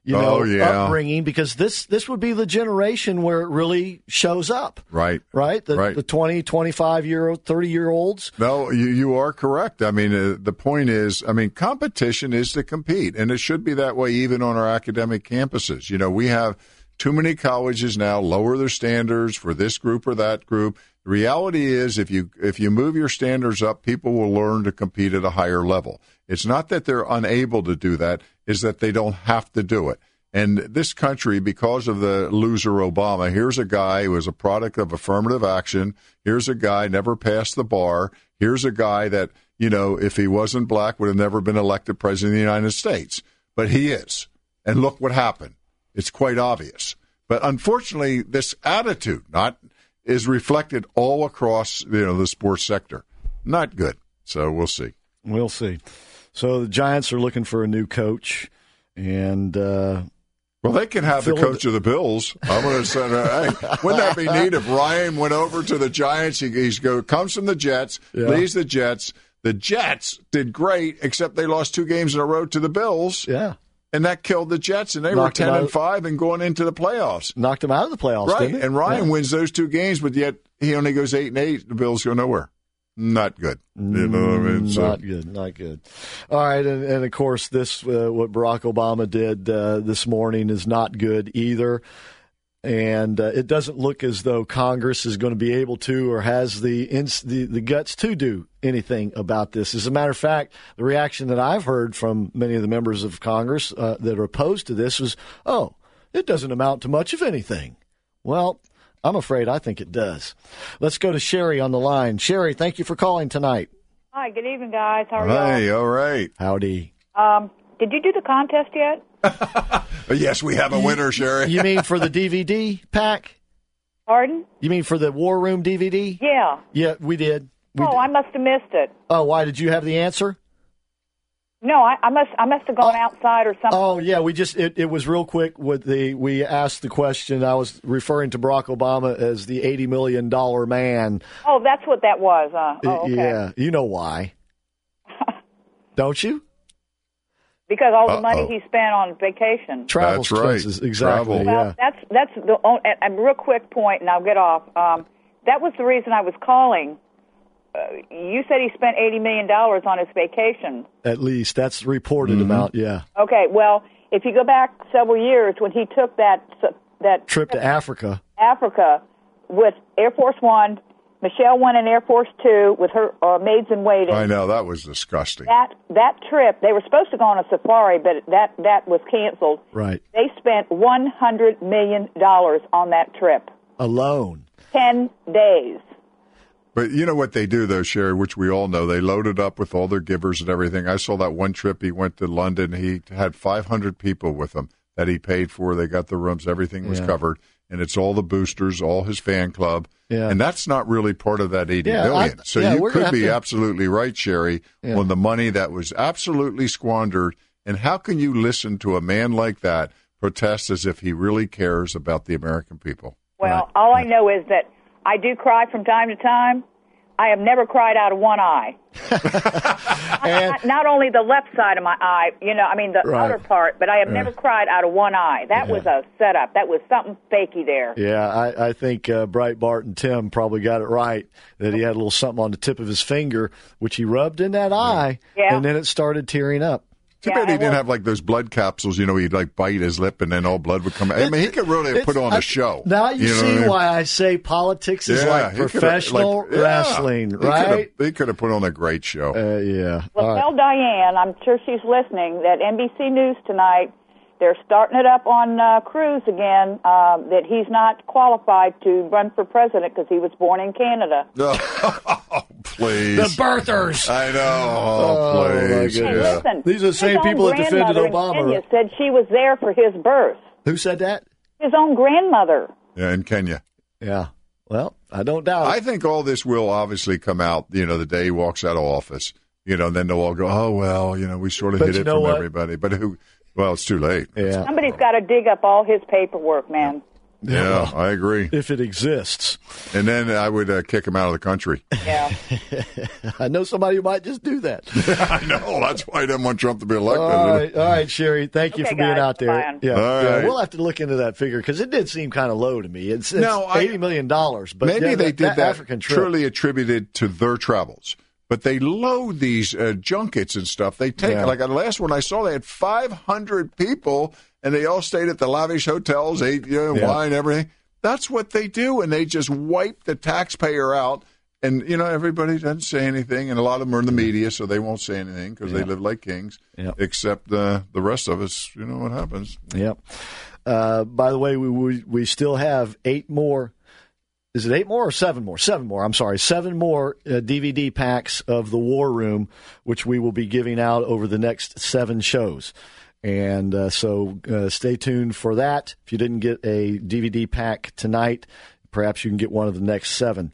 upbringing, because this would be the generation where it really shows up. Right. The 20, 25-year-old, 30-year-olds. No, you are correct. I mean, the point is, competition is to compete, and it should be that way even on our academic campuses. We have too many colleges now lower their standards for this group or that group. The reality is if you move your standards up, people will learn to compete at a higher level. It's not that they're unable to do that, it's that they don't have to do it. And this country, because of the loser Obama, here's a guy who is a product of affirmative action. Here's a guy never passed the bar. Here's a guy that, if he wasn't black, would have never been elected president of the United States. But he is. And look what happened. It's quite obvious. But unfortunately, this attitude is reflected all across the sports sector. Not good. So we'll see. We'll see. So the Giants are looking for a new coach, and well, they can have the coach of the Bills. I'm going to say, hey, wouldn't that be neat if Ryan went over to the Giants? He comes from the Jets, leaves the Jets. The Jets did great, except they lost 2 games in a row to the Bills. Yeah. And that killed the Jets, and they were 10-5 and going into the playoffs. Knocked them out of the playoffs, right? Didn't it? And Ryan wins those 2 games, but yet he only goes 8-8. The Bills go nowhere. Not good. You know what I mean? Not good. All right, and of course, this what Barack Obama did this morning is not good either. And it doesn't look as though Congress is going to be able to or has the guts to do anything about this. As a matter of fact, the reaction that I've heard from many of the members of Congress that are opposed to this was, oh, it doesn't amount to much of anything. Well, I'm afraid I think it does. Let's go to Sherry on the line. Sherry, thank you for calling tonight. Hi, good evening, guys. How are you? Hey, all right. Howdy. Did you do the contest yet? Yes, we have a winner, Sherry. You mean for the DVD pack? Pardon? You mean for the War Room DVD? Yeah. Yeah, we did. I must have missed it. Oh, why? Did you have the answer? No, I must have gone outside or something. Oh, yeah, it was real quick. We asked the question. I was referring to Barack Obama as the $80 million man. Oh, that's what that was. Oh, okay. Yeah, you know why. Don't you? Because all the money he spent on vacation. Travel expenses, exactly. Well, that's the only, real quick point, and I'll get off. That was the reason I was calling. You said he spent $80 million on his vacation. At least that's the reported amount. Yeah. Okay. Well, if you go back several years when he took that trip to Africa with Air Force One. Michelle went in Air Force Two with her maids in waiting. I know, that was disgusting. That trip, they were supposed to go on a safari, but that was canceled. Right. They spent $100 million on that trip. Alone. 10 days. But you know what they do, though, Sherry, which we all know. They loaded up with all their givers and everything. I saw that one trip he went to London. He had 500 people with him that he paid for. They got the rooms. Everything was covered. And it's all the boosters, all his fan club. Yeah. And that's not really part of that $80 million. So you could be absolutely right, Sherry, on the money that was absolutely squandered. And how can you listen to a man like that protest as if he really cares about the American people? Well, all I know is that I do cry from time to time. I have never cried out of one eye. Not only the left side of my eye, the outer part, but I have never cried out of one eye. That was a setup. That was something fakey there. Yeah, I think Breitbart and Tim probably got it right, that he had a little something on the tip of his finger, which he rubbed in that eye, and then it started tearing up. Too bad he didn't have like those blood capsules, he'd like bite his lip and then all blood would come out. I mean, he could really put on a show. Now you see why I say politics is like professional wrestling, right? He could have put on a great show. Well, tell Diane, I'm sure she's listening, that NBC News tonight, they're starting it up on Cruz again, that he's not qualified to run for president because he was born in Canada. Oh, please. The birthers. I know. Please. Hey, listen, these are the same people that defended Obama. Kenya said she was there for his birth. Who said that? His own grandmother. Yeah, in Kenya. Yeah. Well, I don't doubt it. I think all this will obviously come out, the day he walks out of office. Then they'll all go, oh, well, we sort of hid it from everybody. But well, it's too late. Yeah. Somebody's got to dig up all his paperwork, man. Yeah, I agree. If it exists. And then I would kick him out of the country. Yeah. I know somebody who might just do that. I know. That's why I didn't want Trump to be elected. All right, Sherry. Thank you for being out there. Fine. Yeah, we'll have to look into that figure because it did seem kind of low to me. It's $80 million. But maybe they did that African trip. truly attributed to their travels. But they load these junkets and stuff. They take, like the last one I saw, they had 500 people, and they all stayed at the lavish hotels, ate wine, everything. That's what they do, and they just wipe the taxpayer out. And, everybody doesn't say anything, and a lot of them are in the media, so they won't say anything because they live like kings, except the rest of us, what happens. Yep. By the way, we still have 8 more. Is it 8 more or 7 more? 7 more. I'm sorry. 7 more DVD packs of The War Room, which we will be giving out over the next 7 shows. And so stay tuned for that. If you didn't get a DVD pack tonight, perhaps you can get one of the next 7.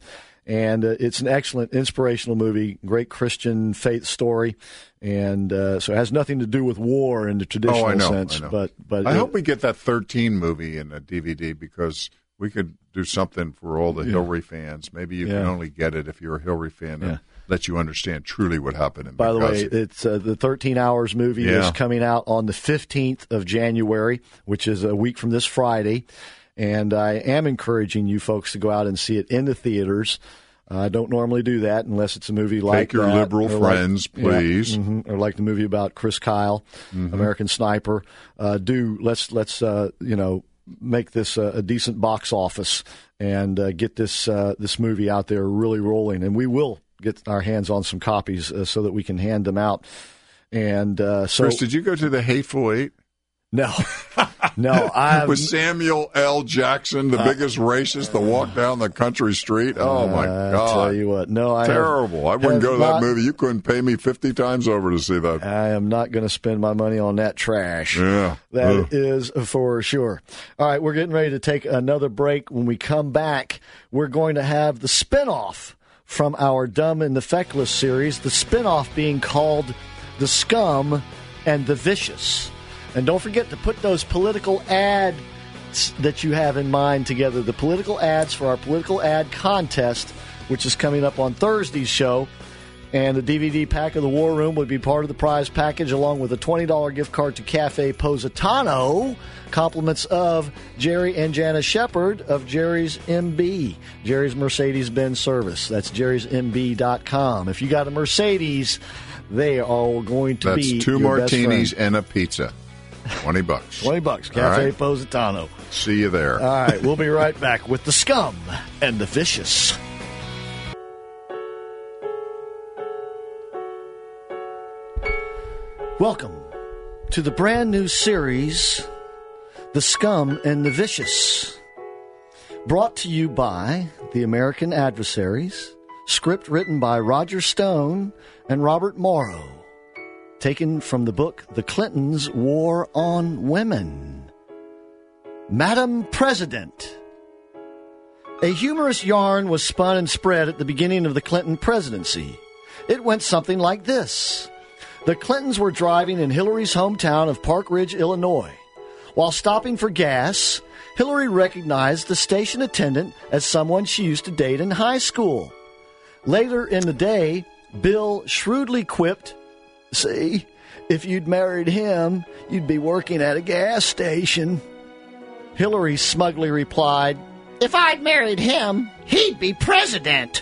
And it's an excellent, inspirational movie, great Christian faith story. And so it has nothing to do with war in the traditional sense. I know. But I hope we get that 13 movie in a DVD, because we could do something for all the Hillary fans. Maybe you can only get it if you're a Hillary fan and let you understand truly what happened in By the way, Benghazi. it's the 13 Hours movie is coming out on the 15th of January, which is a week from this Friday. And I am encouraging you folks to go out and see it in the theaters. I don't normally do that unless it's a movie like Take your liberal friends, please. Or like the movie about Chris Kyle, American Sniper. Let's make this a decent box office and get this movie out there really rolling. And we will get our hands on some copies so that we can hand them out. And Chris, did you go to the Hateful Eight? No. With Samuel L. Jackson, the biggest racist to walk down the country street. Oh, my God. I'll tell you what. No, terrible. I wouldn't go to that movie. You couldn't pay me 50 times over to see that. I am not going to spend my money on that trash. Yeah. That is for sure. All right, we're getting ready to take another break. When we come back, we're going to have the spinoff from our Dumb and the Feckless series, the spinoff being called The Scum and the Vicious. And don't forget to put those political ads that you have in mind together, the political ads for our political ad contest, which is coming up on Thursday's show. And the DVD pack of The War Room would be part of the prize package, along with a $20 gift card to Cafe Positano, compliments of Jerry and Jana Shepard of Jerry's MB, Jerry's Mercedes-Benz service. That's jerrysmb.com. If you got a Mercedes, they are going to be That's two your best martinis friend. and a pizza. $20. $20. Cafe Positano. See you there. All right, we'll be right back with The Scum and the Vicious. Welcome to the brand new series, The Scum and the Vicious. Brought to you by the American Adversaries, script written by Roger Stone and Robert Morrow. Taken from the book The Clintons' War on Women. Madam President. A humorous yarn was spun and spread at the beginning of the Clinton presidency. It went something like this. The Clintons were driving in Hillary's hometown of Park Ridge, Illinois. While stopping for gas, Hillary recognized the station attendant as someone she used to date in high school. Later in the day, Bill shrewdly quipped, "See, if you'd married him, you'd be working at a gas station." Hillary smugly replied, "If I'd married him, he'd be president."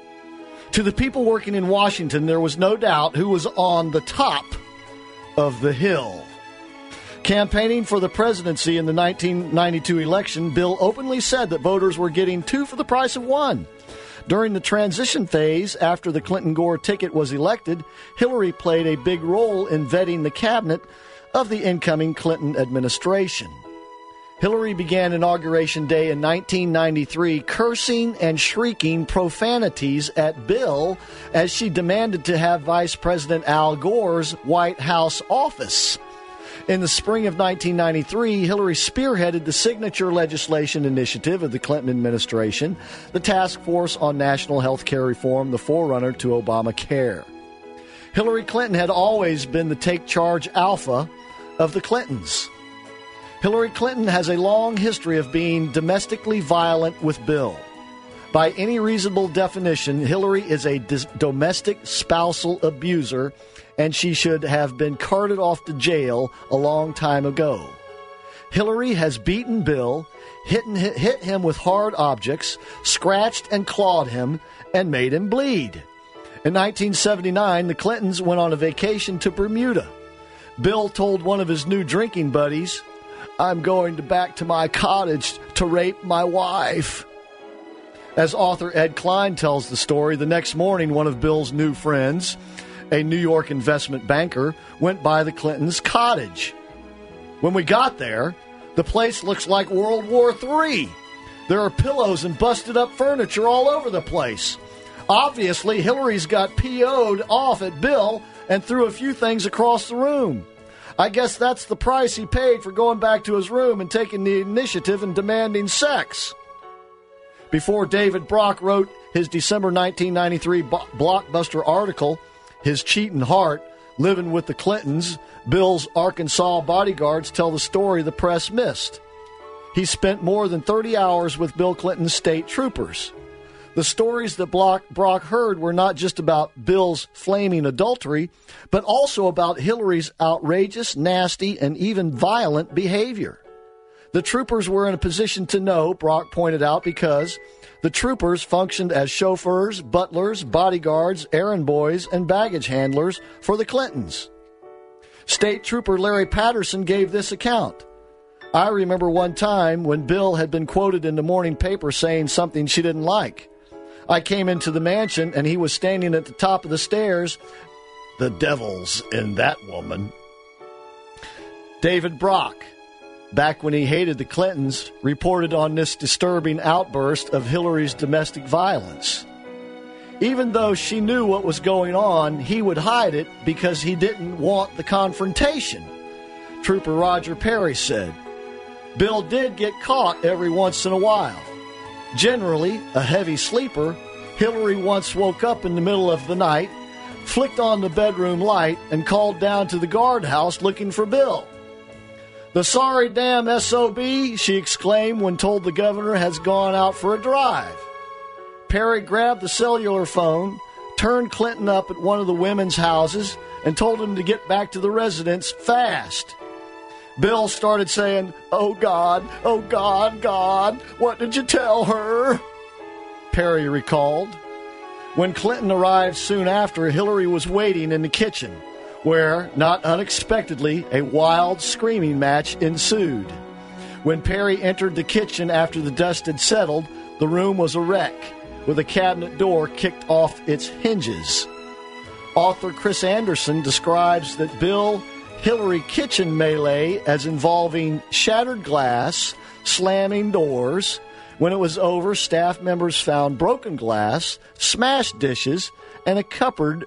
To the people working in Washington, there was no doubt who was on the top of the hill. Campaigning for the presidency in the 1992 election, Bill openly said that voters were getting two for the price of one. During the transition phase, after the Clinton-Gore ticket was elected, Hillary played a big role in vetting the cabinet of the incoming Clinton administration. Hillary began Inauguration Day in 1993 cursing and shrieking profanities at Bill as she demanded to have Vice President Al Gore's White House office. In the spring of 1993, Hillary spearheaded the signature legislation initiative of the Clinton administration, the Task Force on National Health Care Reform, the forerunner to Obamacare. Hillary Clinton had always been the take-charge alpha of the Clintons. Hillary Clinton has a long history of being domestically violent with Bill. By any reasonable definition, Hillary is a domestic spousal abuser, and she should have been carted off to jail a long time ago. Hillary has beaten Bill, hit him with hard objects, scratched and clawed him, and made him bleed. In 1979, the Clintons went on a vacation to Bermuda. Bill told one of his new drinking buddies, "I'm going back to my cottage to rape my wife." As author Ed Klein tells the story, the next morning one of Bill's new friends, a New York investment banker, went by the Clintons' cottage. When we got there, the place looks like World War III. There are pillows and busted up furniture all over the place. Obviously, Hillary's got PO'd off at Bill and threw a few things across the room. I guess that's the price he paid for going back to his room and taking the initiative and demanding sex. Before David Brock wrote his December 1993 blockbuster article, His Cheatin' Heart, Living with the Clintons, Bill's Arkansas bodyguards tell the story the press missed. He spent more than 30 hours with Bill Clinton's state troopers. The stories that Brock heard were not just about Bill's flaming adultery, but also about Hillary's outrageous, nasty, and even violent behavior. The troopers were in a position to know, Brock pointed out, because the troopers functioned as chauffeurs, butlers, bodyguards, errand boys, and baggage handlers for the Clintons. State Trooper Larry Patterson gave this account. I remember one time when Bill had been quoted in the morning paper saying something she didn't like. I came into the mansion and he was standing at the top of the stairs. The devil's in that woman. David Brock, back when he hated the Clintons, reported on this disturbing outburst of Hillary's domestic violence. Even though she knew what was going on, he would hide it because he didn't want the confrontation. Trooper Roger Perry said, Bill did get caught every once in a while. Generally a heavy sleeper, Hillary once woke up in the middle of the night, flicked on the bedroom light, and called down to the guardhouse looking for Bill. The sorry damn SOB, she exclaimed when told the governor has gone out for a drive. Perry grabbed the cellular phone, turned Clinton up at one of the women's houses, and told him to get back to the residence fast. Bill started saying, oh, God, God, what did you tell her? Perry recalled. When Clinton arrived soon after, Hillary was waiting in the kitchen, where, not unexpectedly, a wild screaming match ensued. When Perry entered the kitchen after the dust had settled, the room was a wreck, with a cabinet door kicked off its hinges. Author Chris Anderson describes that Bill-Hillary kitchen melee as involving shattered glass, slamming doors. When it was over, staff members found broken glass, smashed dishes, and a cupboard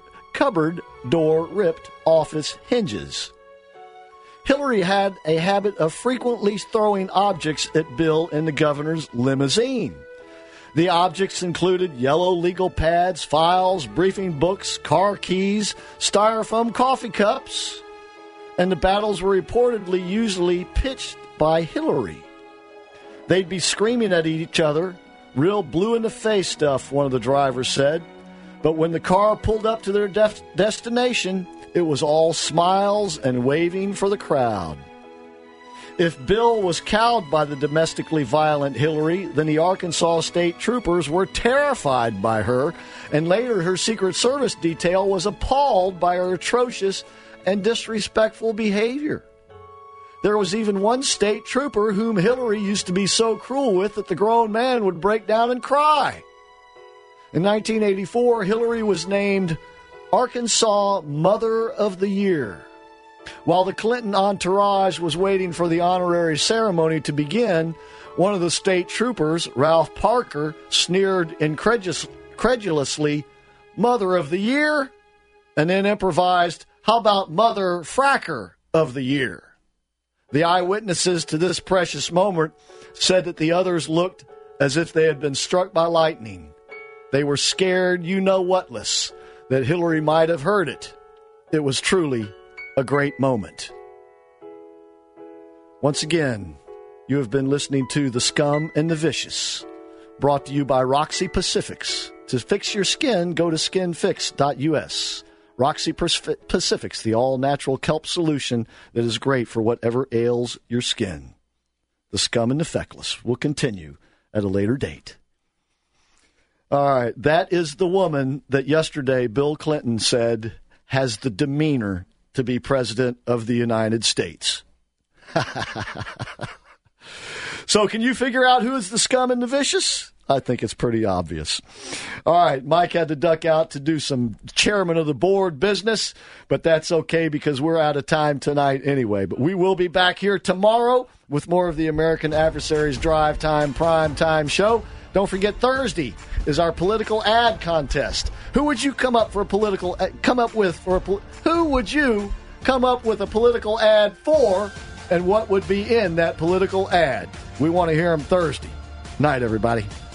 door ripped off its hinges. Hillary had a habit of frequently throwing objects at Bill in the governor's limousine. The objects included yellow legal pads, files, briefing books, car keys, styrofoam coffee cups, and the battles were reportedly usually pitched by Hillary. They'd be screaming at each other, real blue-in-the-face stuff, one of the drivers said. But when the car pulled up to their destination, it was all smiles and waving for the crowd. If Bill was cowed by the domestically violent Hillary, then the Arkansas state troopers were terrified by her, and later her Secret Service detail was appalled by her atrocious and disrespectful behavior. There was even one state trooper whom Hillary used to be so cruel with that the grown man would break down and cry. In 1984, Hillary was named Arkansas Mother of the Year. While the Clinton entourage was waiting for the honorary ceremony to begin, one of the state troopers, Ralph Parker, sneered incredulously, Mother of the Year? And then improvised, how about Mother Fracker of the Year? The eyewitnesses to this precious moment said that the others looked as if they had been struck by lightning. They were scared you-know-whatless that Hillary might have heard it. It was truly a great moment. Once again, you have been listening to The Scum and the Vicious, brought to you by Roxy Pacifics. To fix your skin, go to skinfix.us. Roxy Pacifics, the all-natural kelp solution that is great for whatever ails your skin. The Scum and the Feckless will continue at a later date. All right, that is the woman that yesterday Bill Clinton said has the demeanor to be president of the United States. So can you figure out who is the scum and the vicious? I think it's pretty obvious. All right, Mike had to duck out to do some chairman of the board business, but that's okay because we're out of time tonight anyway. But we will be back here tomorrow with more of the American Adversaries Drive Time Prime Time show. Don't forget, Thursday is our political ad contest. Who would you come up with a political ad for, and what would be in that political ad? We want to hear them Thursday. Night, everybody.